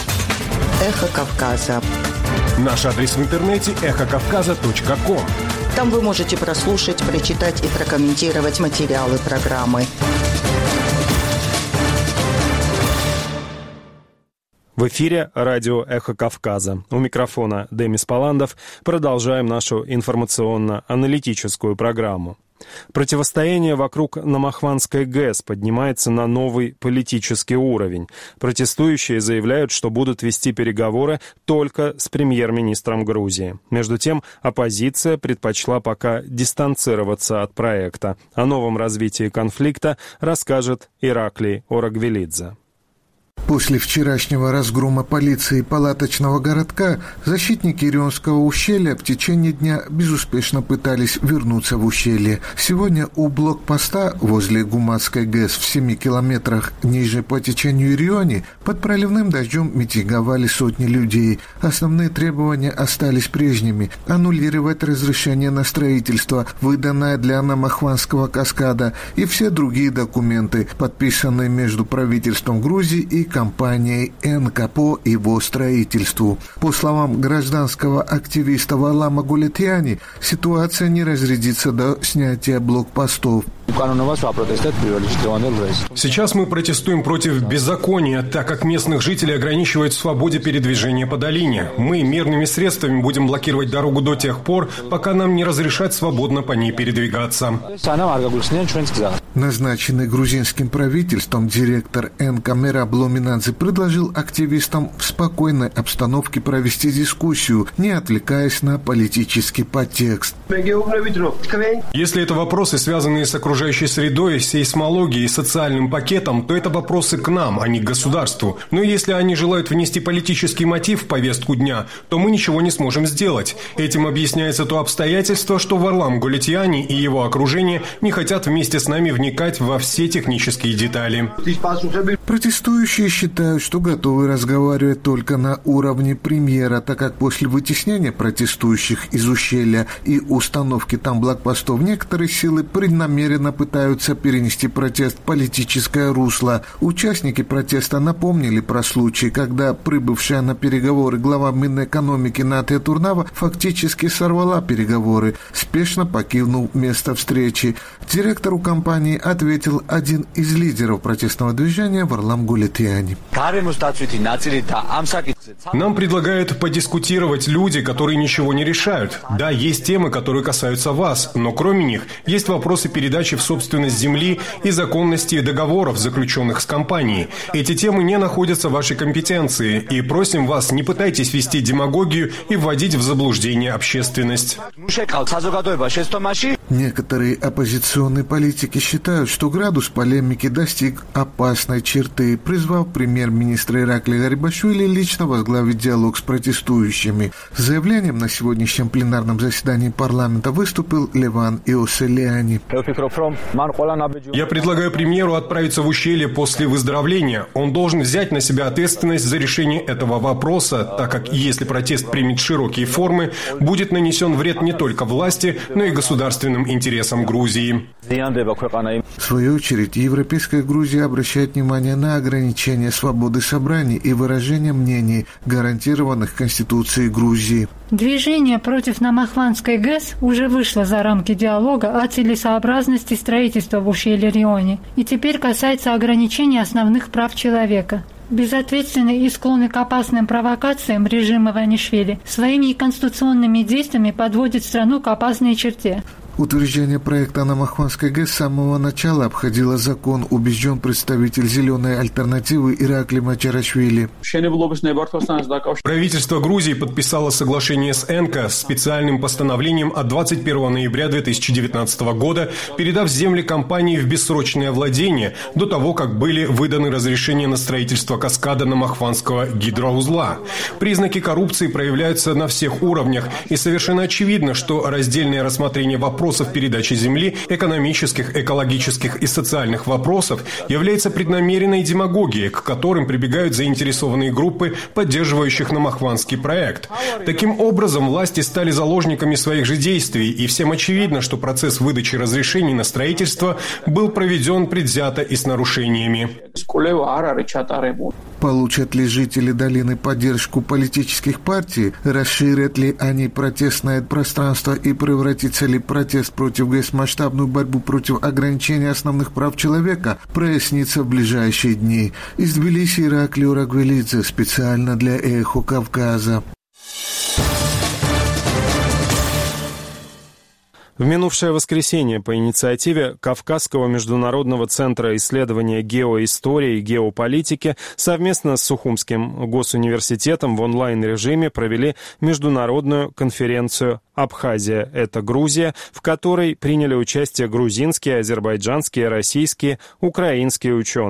Эхо Кавказа. Наш адрес в интернете эхо кавказа точка ком. Там вы можете прослушать, прочитать и прокомментировать материалы программы. В эфире радио «Эхо Кавказа». У микрофона Демис Паландов. Продолжаем нашу информационно-аналитическую программу. Противостояние вокруг Намахванской ГЭС поднимается на новый политический уровень. Протестующие заявляют, что будут вести переговоры только с премьер-министром Грузии. Между тем, оппозиция предпочла пока дистанцироваться от проекта. О новом развитии конфликта расскажет Ираклий Орагвелидзе. После вчерашнего разгрома полиции палаточного городка защитники Рионского ущелья в течение дня безуспешно пытались вернуться в ущелье. Сегодня у блокпоста возле Гуматской ГЭС в семи километрах ниже по течению Риони под проливным дождем митинговали сотни людей. Основные требования остались прежними – аннулировать разрешение на строительство, выданное для Намахванского каскада, и все другие документы, подписанные между правительством Грузии и компанией «Энка» по его строительству. По словам гражданского активиста Варлама Гулетьяни, ситуация не разрядится до снятия блокпостов. Сейчас мы протестуем против беззакония, так как местных жителей ограничивают в свободе передвижения по долине. Мы мирными средствами будем блокировать дорогу до тех пор, пока нам не разрешат свободно по ней передвигаться. Назначенный грузинским правительством директор «Энка» Мераб Ломинадзе предложил активистам в спокойной обстановке провести дискуссию, не отвлекаясь на политический подтекст. Если это вопросы, связанные с окружающей средой, сейсмологией и социальным пакетом, то это вопросы к нам, а не к государству. Но если они желают внести политический мотив в повестку дня, то мы ничего не сможем сделать. Этим объясняется то обстоятельство, что Варлам Гулетьяни и его окружение не хотят вместе с нами вникать во все технические детали. Протестующие считают, что готовы разговаривать только на уровне премьера, так как после вытеснения протестующих из ущелья и установки там блокпостов некоторые силы преднамеренно пытаются перенести протест в политическое русло. Участники протеста напомнили про случай, когда прибывшая на переговоры глава Минэкономики Наталья Турнава фактически сорвала переговоры, спешно покинув место встречи. Директору компании ответил один из лидеров протестного движения Варлам Гулетьяни. Нам предлагают подискутировать люди, которые ничего не решают. Да, есть темы, которые касаются вас, но кроме них есть вопросы передачи в собственность земли и законности договоров, заключенных с компанией. Эти темы не находятся в вашей компетенции, и просим вас, не пытайтесь вести демагогию и вводить в заблуждение общественность. Некоторые оппозиционные политики считают, что градус полемики достиг опасной черты, призвав премьер-министра Ираклия Гарибашвили лично возглавить диалог с протестующими. С заявлением на сегодняшнем пленарном заседании парламента выступил Леван Иоселяни. Я предлагаю премьеру отправиться в ущелье после выздоровления. Он должен взять на себя ответственность за решение этого вопроса, так как если протест примет широкие формы, будет нанесен вред не только власти, но и государственным интересам Грузии. В свою очередь, Европейская Грузия обращает внимание на ограничение свободы собраний и выражения мнений, гарантированных Конституцией Грузии. Движение против Намахванской ГЭС уже вышло за рамки диалога о целесообразности строительства в ущелье-Рионе и теперь касается ограничения основных прав человека. Безответственный и склонный к опасным провокациям режим Иванишвили своими конституционными действиями подводит страну к опасной черте. Утверждение проекта Намахванской ГЭС с самого начала обходило закон, убежден представитель «Зеленой альтернативы» Ираклий Мачарашвили. Правительство Грузии подписало соглашение с «Энка» с специальным постановлением от двадцать первого ноября две тысячи девятнадцатого года, передав земли компании в бессрочное владение до того, как были выданы разрешения на строительство каскада Намахванского гидроузла. Признаки коррупции проявляются на всех уровнях, и совершенно очевидно, что раздельное рассмотрение вопросов вопросов передачи земли, экономических, экологических и социальных вопросов является преднамеренной демагогией, к которым прибегают заинтересованные группы, поддерживающих Намахванский проект. Таким образом, власти стали заложниками своих же действий, и всем очевидно, что процесс выдачи разрешений на строительство был проведен предвзято и с нарушениями. Получат ли жители долины поддержку политических партий? Расширят ли они протестное пространство и превратится ли протест против ГЭС в масштабную борьбу против ограничения основных прав человека, прояснится в ближайшие дни. Из Тбилиси Ираклий Урагвелидзе, специально для «Эхо Кавказа». В минувшее воскресенье по инициативе Кавказского международного центра исследования геоистории и геополитики совместно с Сухумским госуниверситетом в онлайн-режиме провели международную конференцию «Абхазия – это Грузия», в которой приняли участие грузинские, азербайджанские, российские, украинские ученые.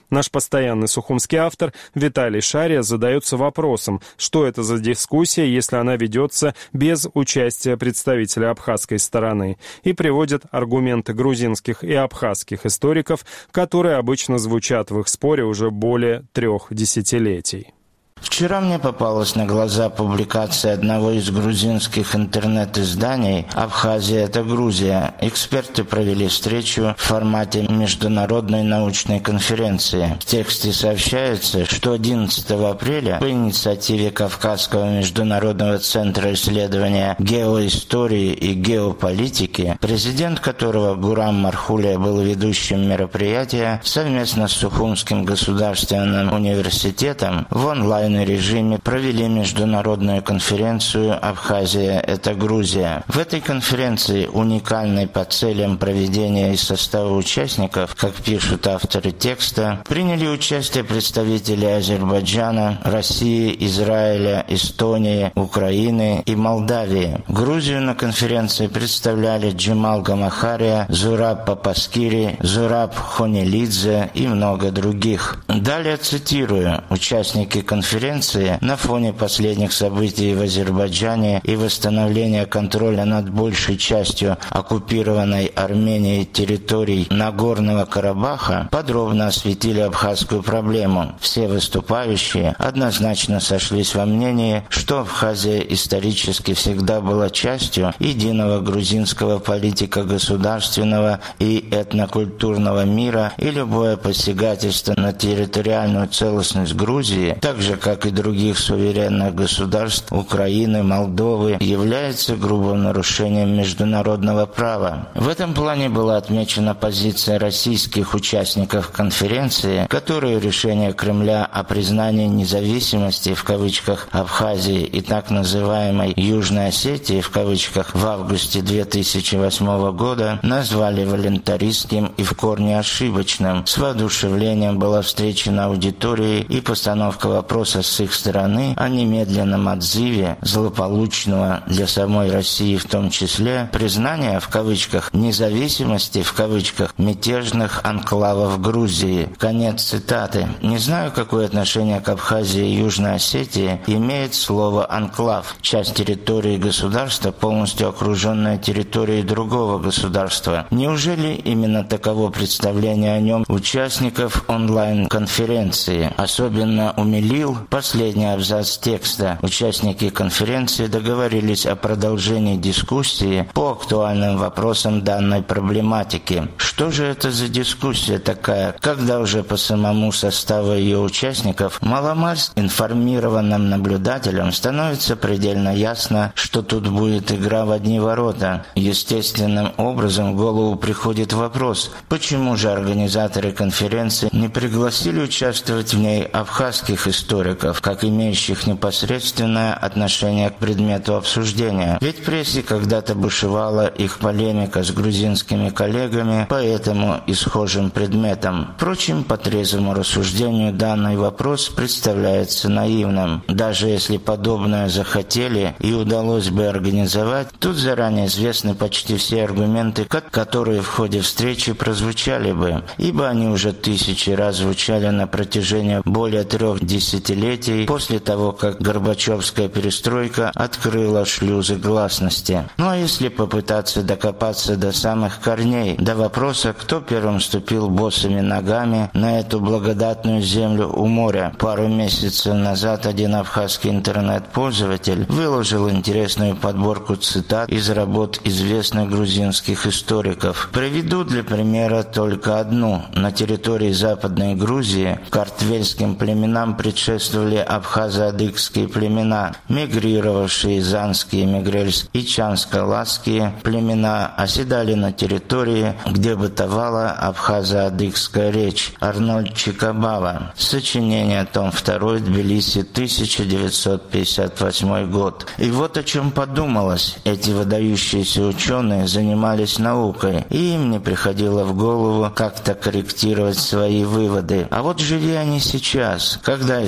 Наш постоянный сухумский автор Виталий Шария задается вопросом, что это за дискуссия, если она ведется без участия представителя абхазской стороны, и приводит аргументы грузинских и абхазских историков, которые обычно звучат в их споре уже более трех десятилетий. Вчера мне попалась на глаза публикация одного из грузинских интернет-изданий «Абхазия – это Грузия». Эксперты провели встречу в формате международной научной конференции. В тексте сообщается, что одиннадцатого апреля по инициативе Кавказского международного центра исследования геоистории и геополитики, президент которого Гурам Мархулия был ведущим мероприятия, совместно с Сухумским государственным университетом в онлайн режиме провели международную конференцию «Абхазия – это Грузия». В этой конференции, уникальной по целям проведения и составу участников, как пишут авторы текста, приняли участие представители Азербайджана, России, Израиля, Эстонии, Украины и Молдавии. Грузию на конференции представляли Джемал Гамахария, Зураб Папаскири, Зураб Хонелидзе и много других. Далее цитирую. Участники конференции на фоне последних событий в Азербайджане и восстановления контроля над большей частью оккупированной Арменией территорий Нагорного Карабаха подробно осветили абхазскую проблему. Все выступающие однозначно сошлись во мнении, что Абхазия исторически всегда была частью единого грузинского политико-государственного и этнокультурного мира, и любое посягательство на территориальную целостность Грузии, так же как и других суверенных государств Украины, Молдовы, является грубым нарушением международного права. В этом плане была отмечена позиция российских участников конференции, которые решение Кремля о признании независимости в кавычках Абхазии и так называемой Южной Осетии в кавычках в августе две тысячи восьмого года назвали волонтаристским и в корне ошибочным. С воодушевлением была встречена аудиторией и постановка вопроса с их стороны о немедленном отзыве злополучного для самой России в том числе признания в кавычках независимости в кавычках мятежных анклавов Грузии. Конец цитаты. Не знаю, какое отношение к Абхазии и Южной Осетии имеет слово анклав, часть территории государства, полностью окруженная территорией другого государства. Неужели именно таково представление о нем участников онлайн-конференции? Особенно умилил последний абзац текста. Участники конференции договорились о продолжении дискуссии по актуальным вопросам данной проблематики. Что же это за дискуссия такая, когда уже по самому составу ее участников маломальски информированным наблюдателям становится предельно ясно, что тут будет игра в одни ворота. Естественным образом в голову приходит вопрос, почему же организаторы конференции не пригласили участвовать в ней абхазских историков, как имеющих непосредственное отношение к предмету обсуждения. Ведь в прессе когда-то бушевала их полемика с грузинскими коллегами по этому и схожим предметам. Впрочем, по трезвому рассуждению данный вопрос представляется наивным. Даже если подобное захотели и удалось бы организовать, тут заранее известны почти все аргументы, которые в ходе встречи прозвучали бы, ибо они уже тысячи раз звучали на протяжении более трех десятилетий после того, как Горбачевская перестройка открыла шлюзы гласности. Ну а если попытаться докопаться до самых корней, до вопроса, кто первым ступил босыми ногами на эту благодатную землю у моря. Пару месяцев назад один абхазский интернет-пользователь выложил интересную подборку цитат из работ известных грузинских историков. Приведу для примера только одну. На территории Западной Грузии картвельским племенам предшествовали абхазо-адыгские племена, мигрировавшие занские, мигрельские и чанско-латские племена оседали на территории, где бытовала абхазо-адыгская речь. Арнольд Чикабава. Сочинение, том два, Тбилиси, тысяча девятьсот пятьдесят восьмой год. И вот о чем подумалось. Эти выдающиеся ученые занимались наукой, и им не приходило в голову как-то корректировать свои выводы. А вот живи они сейчас, когда история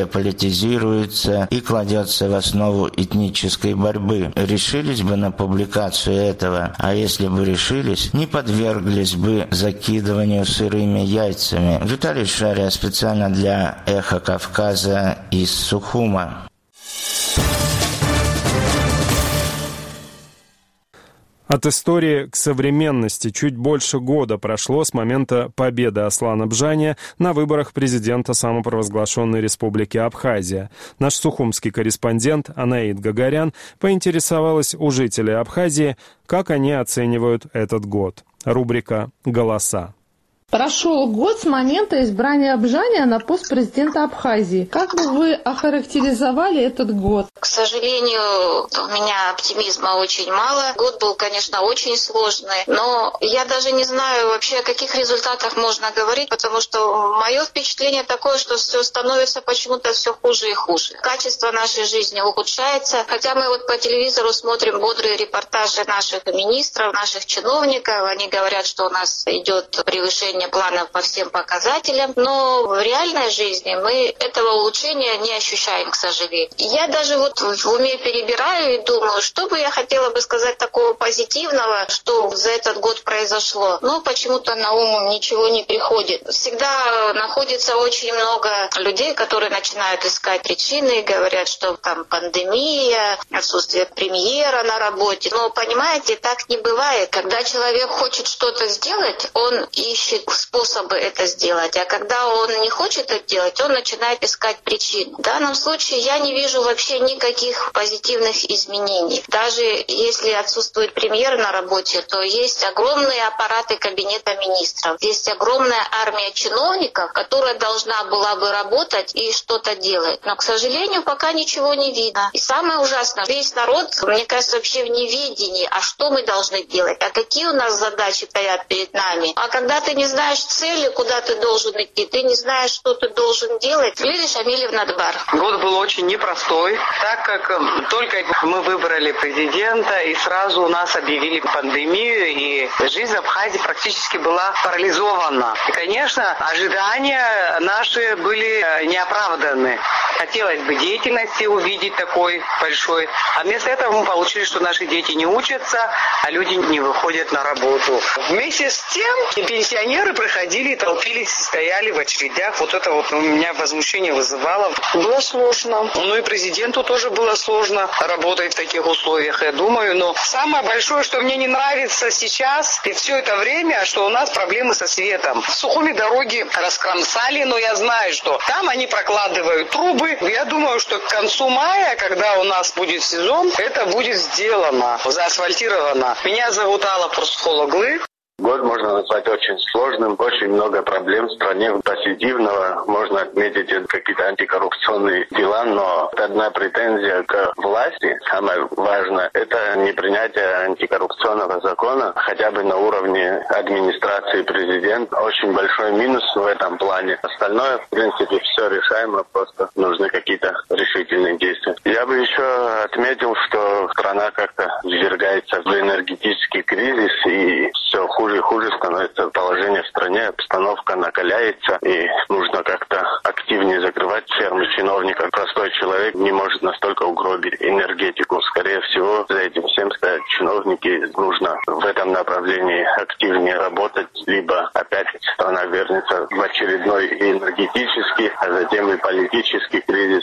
политизируется и кладется в основу этнической борьбы. Решились бы на публикацию этого, а если бы решились, не подверглись бы закидыванию сырыми яйцами. Виталий Шария специально для «Эхо Кавказа» из Сухума. От истории к современности чуть больше года прошло с момента победы Аслана Бжания на выборах президента самопровозглашенной республики Абхазия. Наш сухумский корреспондент Анаид Гагарян поинтересовалась у жителей Абхазии, как они оценивают этот год. Рубрика «Голоса». Прошел год с момента избрания Бжания на пост президента Абхазии. Как бы вы охарактеризовали этот год? К сожалению, у меня оптимизма очень мало. Год был, конечно, очень сложный, но я даже не знаю вообще, о каких результатах можно говорить, потому что мое впечатление такое, что все становится почему-то все хуже и хуже. Качество нашей жизни ухудшается, хотя мы вот по телевизору смотрим бодрые репортажи наших министров, наших чиновников. Они говорят, что у нас идет превышение планов по всем показателям, но в реальной жизни мы этого улучшения не ощущаем, к сожалению. Я даже вот в уме перебираю и думаю, что бы я хотела бы сказать такого позитивного, что за этот год произошло. Но почему-то на ум ничего не приходит. Всегда находится очень много людей, которые начинают искать причины, говорят, что там пандемия, отсутствие премьера на работе. Но, понимаете, так не бывает. Когда человек хочет что-то сделать, он ищет способы это сделать. А когда он не хочет это делать, он начинает искать причины. В данном случае я не вижу вообще никаких позитивных изменений. Даже если отсутствует премьер на работе, то есть огромные аппараты кабинета министров. Есть огромная армия чиновников, которая должна была бы работать и что-то делать. Но, к сожалению, пока ничего не видно. И самое ужасное, весь народ, мне кажется, вообще в неведении, а что мы должны делать, а какие у нас задачи стоят перед нами. А когда ты не знаешь цели, куда ты должен идти, ты не знаешь, что ты должен делать. Лилия Шамилевна Дбар. Год был очень непростой, так как только мы выбрали президента, и сразу у нас объявили пандемию, и жизнь в Абхазии практически была парализована. И, конечно, ожидания наши были неоправданы. Хотелось бы деятельности увидеть такой большой. А вместо этого мы получили, что наши дети не учатся, а люди не выходят на работу. Вместе с тем пенсионеры приходили, толпились, стояли в очередях. Вот это вот у меня возмущение вызывало. Было сложно. Ну и президенту тоже было сложно работать в таких условиях, я думаю. Но самое большое, что мне не нравится сейчас и все это время, что у нас проблемы со светом. В Сухуме дороги раскромсали, но я знаю, что там они прокладывают трубы. Я думаю, что к концу мая, когда у нас будет сезон, это будет сделано, заасфальтировано. Меня зовут Алла Пурсхологлы. Год можно назвать очень сложным, очень много проблем в стране. Позитивного можно отметить какие-то антикоррупционные дела, но одна претензия к власти, самое важное, это не принятие антикоррупционного закона, хотя бы на уровне администрации президента. Очень большой минус в этом плане. Остальное, в принципе, все решаемо, просто нужны какие-то решительные действия. Я бы еще отметил, что страна как-то ввергается в энергетический кризис, и все хуже и хуже становится положение в стране, обстановка накаляется, и нужно как-то активнее закрывать фермы чиновников. Простой человек не может настолько угробить энергетику. Скорее всего, за этим всем стоят чиновники. Нужно в этом направлении активнее работать, либо опять страна вернется в очередной энергетический, а затем и политический кризис.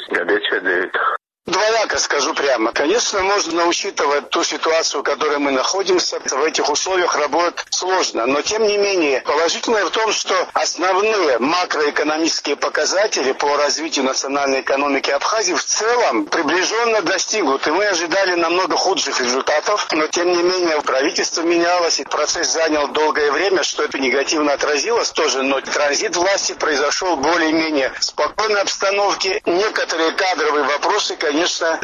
Двояко скажу прямо. Конечно, можно учитывать ту ситуацию, в которой мы находимся. В этих условиях работать сложно. Но, тем не менее, положительное в том, что основные макроэкономические показатели по развитию национальной экономики Абхазии в целом приближенно достигнуты. Мы ожидали намного худших результатов. Но, тем не менее, правительство менялось, и процесс занял долгое время, что это негативно отразилось тоже. Но транзит власти произошел в более-менее спокойной обстановке. Некоторые кадровые вопросы, конечно, Конечно,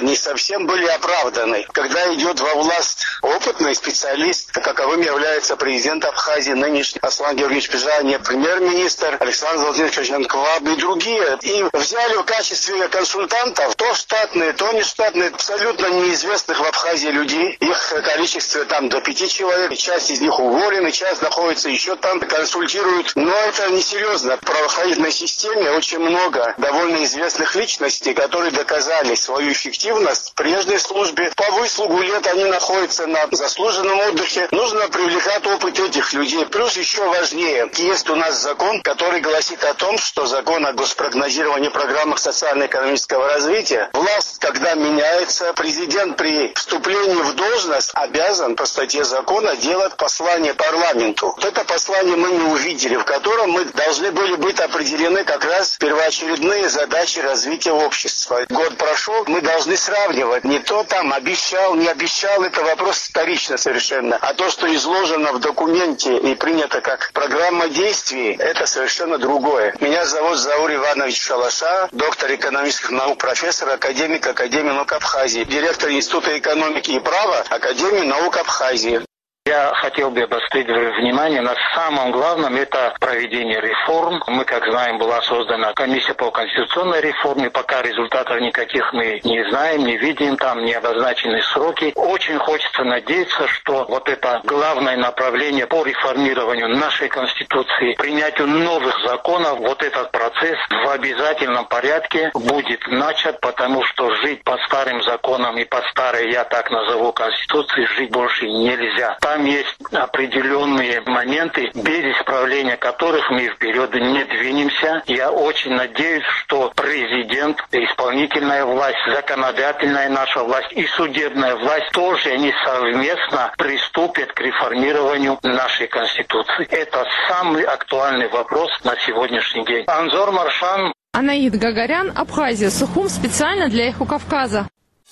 не совсем были оправданы. Когда идет во власть опытный специалист, каковым является президент Абхазии, нынешний Аслан Георгиевич Пижани, премьер-министр Александр Владимирович Жанкваб и другие, и взяли в качестве консультантов то штатные, то нештатные, абсолютно неизвестных в Абхазии людей. Их количество там до пяти человек, часть из них уволены, часть находится еще там, консультируют. Но это несерьезно. В правоохранительной системе очень много довольно известных личностей, которые доказали свою эффективность в прежней службе. По выслугу лет они находятся на заслуженном отдыхе. Нужно привлекать опыт этих людей. Плюс еще важнее, есть у нас закон, который гласит о том, что закон о госпрогнозировании программах социально-экономического развития. Власть, когда меняется, президент при вступлении в должность обязан по статье закона делать послание парламенту. Вот это послание мы не увидели, в котором мы должны были быть определены как раз первоочередные задачи развития общества. Год прошел, мы должны сравнивать. Не то там обещал, не обещал, это вопрос вторично совершенно. А то, что изложено в документе и принято как программа действий, это совершенно другое. Меня зовут Заур Иванович Шалаша, доктор экономических наук, профессор, академик Академии наук Абхазии, директор Института экономики и права Академии наук Абхазии. Я хотел бы обострить внимание на самом главном, это проведение реформ. Мы, как знаем, была создана комиссия по конституционной реформе. Пока результатов никаких мы не знаем, не видим, там не обозначены сроки. Очень хочется надеяться, что вот это главное направление по реформированию нашей Конституции, принятию новых законов, вот этот процесс в обязательном порядке будет начат, потому что жить по старым законам и по старой, я так назову, Конституции, жить больше нельзя. Там есть определенные моменты, без исправления которых мы вперед не двинемся. Я очень надеюсь, что президент, исполнительная власть, законодательная наша власть и судебная власть тоже они совместно приступят к реформированию нашей Конституции. Это самый актуальный вопрос на сегодняшний день. Анзор Маршан. Анаид Гагарян, Абхазия, Сухум, специально для Эхо Кавказа.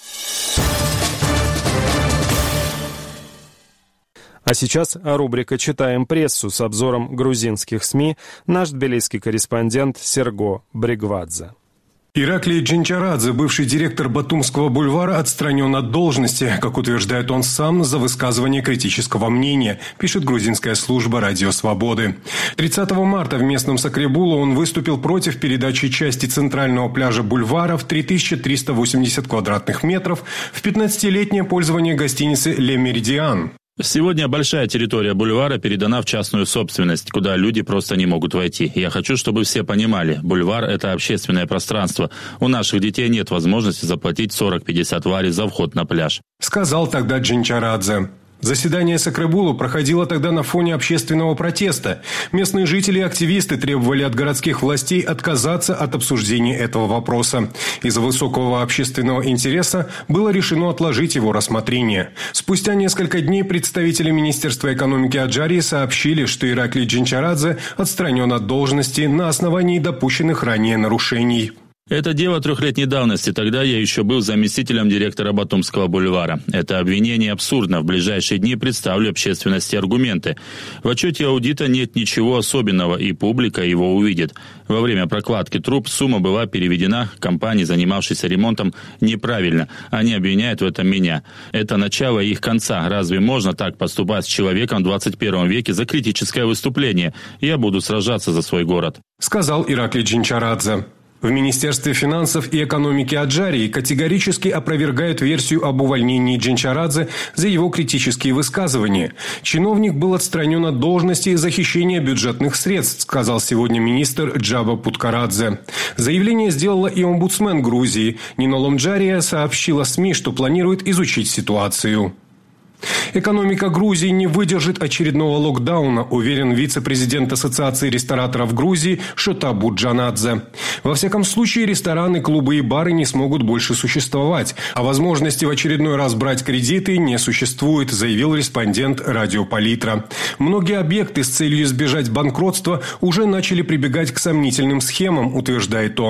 А сейчас рубрика «Читаем прессу» с обзором грузинских СМИ, наш тбилисский корреспондент Серго Бригвадзе. Ираклий Джинчарадзе, бывший директор Батумского бульвара, отстранен от должности, как утверждает он сам, за высказывание критического мнения, пишет грузинская служба «Радио Свободы». тридцатого марта в местном Сакребулу он выступил против передачи части центрального пляжа бульвара в три тысячи триста восемьдесят квадратных метров в пятнадцатилетнее пользование гостиницы «Ле Меридиан». Сегодня большая территория бульвара передана в частную собственность, куда люди просто не могут войти. Я хочу, чтобы все понимали, бульвар – это общественное пространство. У наших детей нет возможности заплатить сорок-пятьдесят вари за вход на пляж. Сказал тогда Джинчарадзе. Заседание Сакребулу проходило тогда на фоне общественного протеста. Местные жители и активисты требовали от городских властей отказаться от обсуждения этого вопроса. Из-за высокого общественного интереса было решено отложить его рассмотрение. Спустя несколько дней представители Министерства экономики Аджарии сообщили, что Ираклий Джинчарадзе отстранен от должности на основании допущенных ранее нарушений. Это дело трехлетней давности. Тогда я еще был заместителем директора Батумского бульвара. Это обвинение абсурдно. В ближайшие дни представлю общественности аргументы. В отчете аудита нет ничего особенного, и публика его увидит. Во время прокладки труб сумма была переведена компании, занимавшейся ремонтом, неправильно. Они обвиняют в этом меня. Это начало их конца. Разве можно так поступать с человеком в двадцать первом веке за критическое выступление? Я буду сражаться за свой город. Сказал Ираклий Джинчарадзе. В Министерстве финансов и экономики Аджарии категорически опровергают версию об увольнении Джинчарадзе за его критические высказывания. Чиновник был отстранен от должности за хищение бюджетных средств, сказал сегодня министр Джаба Путкарадзе. Заявление сделала и омбудсмен Грузии. Нино Ломджария сообщила СМИ, что планирует изучить ситуацию. Экономика Грузии не выдержит очередного локдауна, уверен вице-президент Ассоциации рестораторов Грузии Шотабу Джанадзе. Во всяком случае, рестораны, клубы и бары не смогут больше существовать, а возможности в очередной раз брать кредиты не существует, заявил респондент Радио Политра. Многие объекты с целью избежать банкротства уже начали прибегать к сомнительным схемам, утверждает он.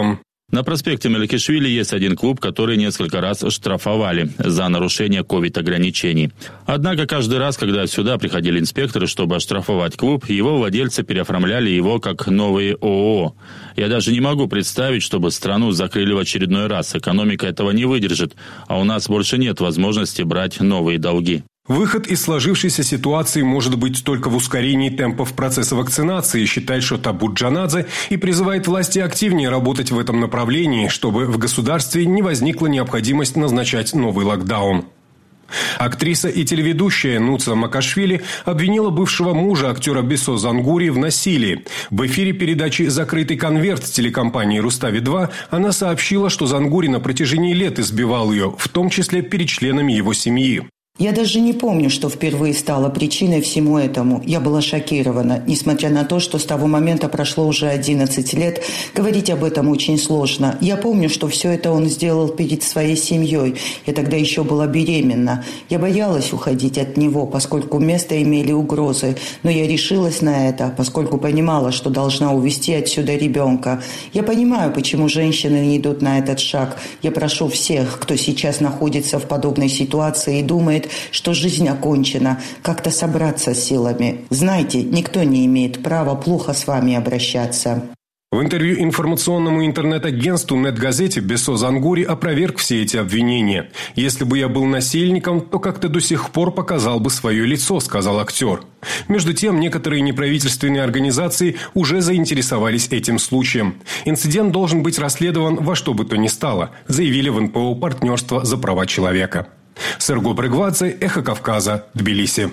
На проспекте Меликишвили есть один клуб, который несколько раз штрафовали за нарушение ковид-ограничений. Однако каждый раз, когда сюда приходили инспекторы, чтобы оштрафовать клуб, его владельцы переоформляли его как новые ООО. Я даже не могу представить, чтобы страну закрыли в очередной раз. Экономика этого не выдержит, а у нас больше нет возможности брать новые долги. Выход из сложившейся ситуации может быть только в ускорении темпов процесса вакцинации, считает Шота Буджанадзе и призывает власти активнее работать в этом направлении, чтобы в государстве не возникла необходимость назначать новый локдаун. Актриса и телеведущая Нуца Макашвили обвинила бывшего мужа актера Бесо Зангури в насилии. В эфире передачи «Закрытый конверт» телекомпании «Рустави-два» она сообщила, что Зангури на протяжении лет избивал ее, в том числе перед членами его семьи. Я даже не помню, что впервые стало причиной всему этому. Я была шокирована. Несмотря на то, что с того момента прошло уже одиннадцать лет, говорить об этом очень сложно. Я помню, что все это он сделал перед своей семьей. Я тогда еще была беременна. Я боялась уходить от него, поскольку место имели угрозы. Но я решилась на это, поскольку понимала, что должна увезти отсюда ребенка. Я понимаю, почему женщины не идут на этот шаг. Я прошу всех, кто сейчас находится в подобной ситуации и думает, что жизнь окончена, как-то собраться силами. Знаете, никто не имеет права плохо с вами обращаться. В интервью информационному интернет-агентству «Нет-газете» Бесо Зангури опроверг все эти обвинения. «Если бы я был насильником, то как-то до сих пор показал бы свое лицо», – сказал актер. Между тем, некоторые неправительственные организации уже заинтересовались этим случаем. Инцидент должен быть расследован во что бы то ни стало, заявили в эн пэ о «Партнерство за права человека». Серго Брыгвадзе, Эхо Кавказа, Тбилиси.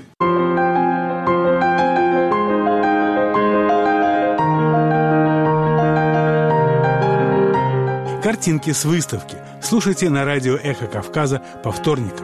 Картинки с выставки. Слушайте на радио Эхо Кавказа по вторникам.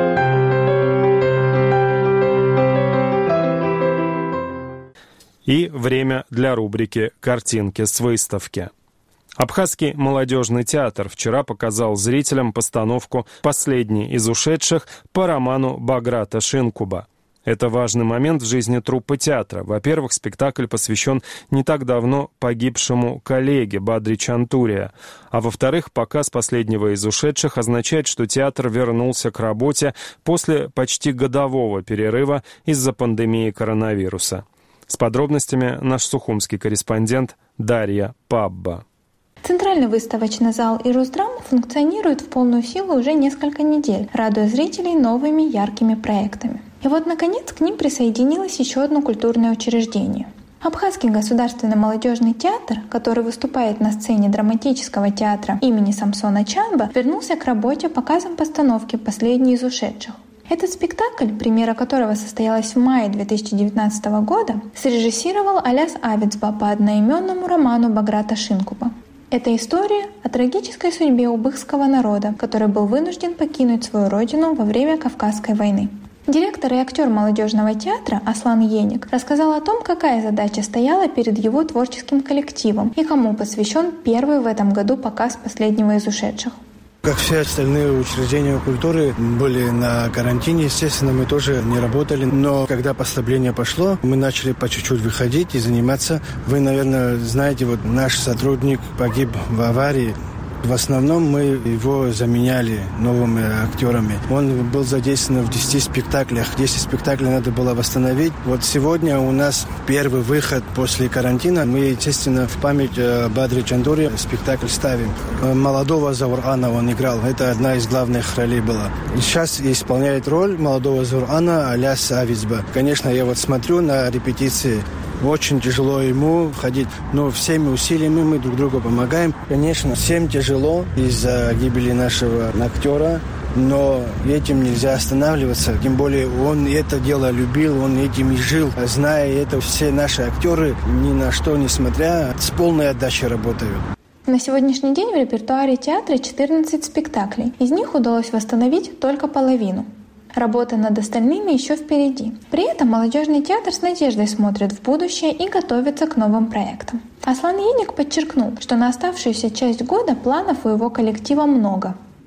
И время для рубрики «Картинки с выставки». Абхазский молодежный театр вчера показал зрителям постановку «Последний из ушедших» по роману Баграта Шинкуба. Это важный момент в жизни труппы театра. Во-первых, спектакль посвящен не так давно погибшему коллеге Бадри Чантурия. А во-вторых, показ «Последнего из ушедших» означает, что театр вернулся к работе после почти годового перерыва из-за пандемии коронавируса. С подробностями наш сухумский корреспондент Дарья Пабба. Центральный выставочный зал «Ирусдрам» функционирует в полную силу уже несколько недель, радуя зрителей новыми яркими проектами. И вот, наконец, к ним присоединилось еще одно культурное учреждение. Абхазский государственный молодежный театр, который выступает на сцене драматического театра имени Самсона Чамба, вернулся к работе показом постановки «Последний из ушедших». Этот спектакль, премьера которого состоялась в мае две тысячи девятнадцатого года, срежиссировал Аляс Авицба по одноименному роману Баграта Шинкуба. Это история о трагической судьбе убыхского народа, который был вынужден покинуть свою родину во время Кавказской войны. Директор и актер молодежного театра Аслан Еник рассказал о том, какая задача стояла перед его творческим коллективом и кому посвящен первый в этом году показ «Последнего из ушедших». Как все остальные учреждения культуры были на карантине, естественно, мы тоже не работали. Но когда послабление пошло, мы начали по чуть-чуть выходить и заниматься. Вы, наверное, знаете, вот наш сотрудник погиб в аварии. В основном мы его заменяли новыми актерами. Он был задействован в десяти спектаклях. десять спектаклей надо было восстановить. Вот сегодня у нас первый выход после карантина. Мы, естественно, в память Бадри Чантури спектакль ставим. Молодого Заурана он играл. Это одна из главных ролей была. И сейчас исполняет роль молодого Заурана Аляс Авицба. Конечно, я вот смотрю на репетиции. Очень тяжело ему ходить, но всеми усилиями мы друг другу помогаем. Конечно, всем тяжело из-за гибели нашего актера, но этим нельзя останавливаться. Тем более он это дело любил, он этим и жил. Зная это, все наши актеры, ни на что несмотря, с полной отдачей работают. На сегодняшний день в репертуаре театра четырнадцать спектаклей. Из них удалось восстановить только половину. Работа над остальными еще впереди. При этом молодежный театр с надеждой смотрит в будущее и готовится к новым проектам. Аслан Еник подчеркнул, что на оставшуюся часть года планов у его коллектива много.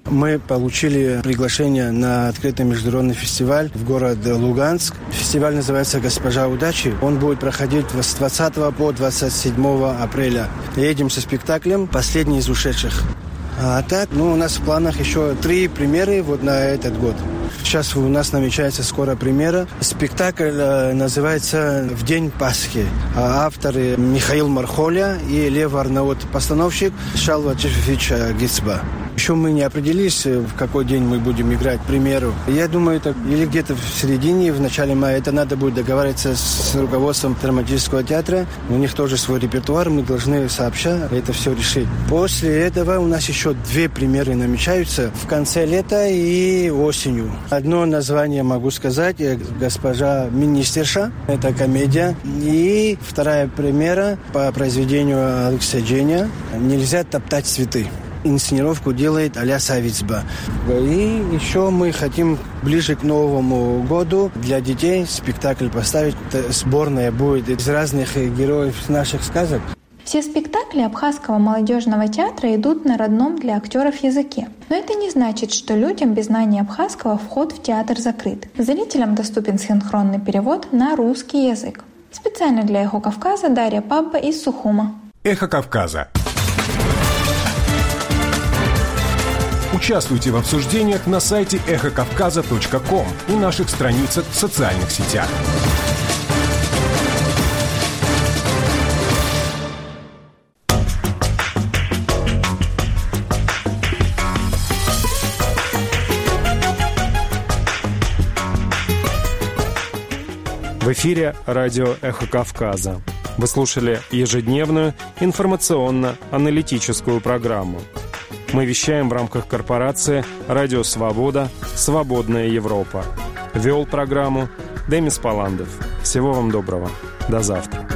Мы получили приглашение на открытый международный фестиваль в город Луганск. Фестиваль называется «Госпожа удачи». Он будет проходить с двадцатого по двадцать седьмого апреля. Едем со спектаклем «Последний из ушедших». А так, ну, у нас в планах еще три премьеры вот на этот год. Сейчас у нас намечается скоро премьера. Спектакль э, называется «В день Пасхи». А авторы Михаил Мархоля и Лев Арнаут, постановщик Шалва Чефевич Гицба. Еще мы не определились, в какой день мы будем играть премьеру. Я думаю, это или где-то в середине, в начале мая. Это надо будет договариваться с руководством драматического театра. У них тоже свой репертуар, мы должны сообща это все решить. После этого у нас еще две премьеры намечаются в конце лета и осенью. Одно название могу сказать «Госпожа министерша». Это комедия. И вторая премьера по произведению Алекса Дженя «Нельзя топтать цветы». Инсценировку делает Аля Савицба. И еще мы хотим ближе к Новому году для детей спектакль поставить. Сборная будет из разных героев наших сказок. Все спектакли Абхазского молодежного театра идут на родном для актеров языке. Но это не значит, что людям без знания абхазского вход в театр закрыт. Зрителям доступен синхронный перевод на русский язык. Специально для «Эхо Кавказа» Дарья Пабба из Сухума. «Эхо Кавказа». Участвуйте в обсуждениях на сайте эхо кавказа точка ком и наших страницах в социальных сетях. В эфире радио «Эхо Кавказа». Вы слушали ежедневную информационно-аналитическую программу. Мы вещаем в рамках корпорации «Радио Свобода. Свободная Европа». Вел программу Демис Паландов. Всего вам доброго. До завтра.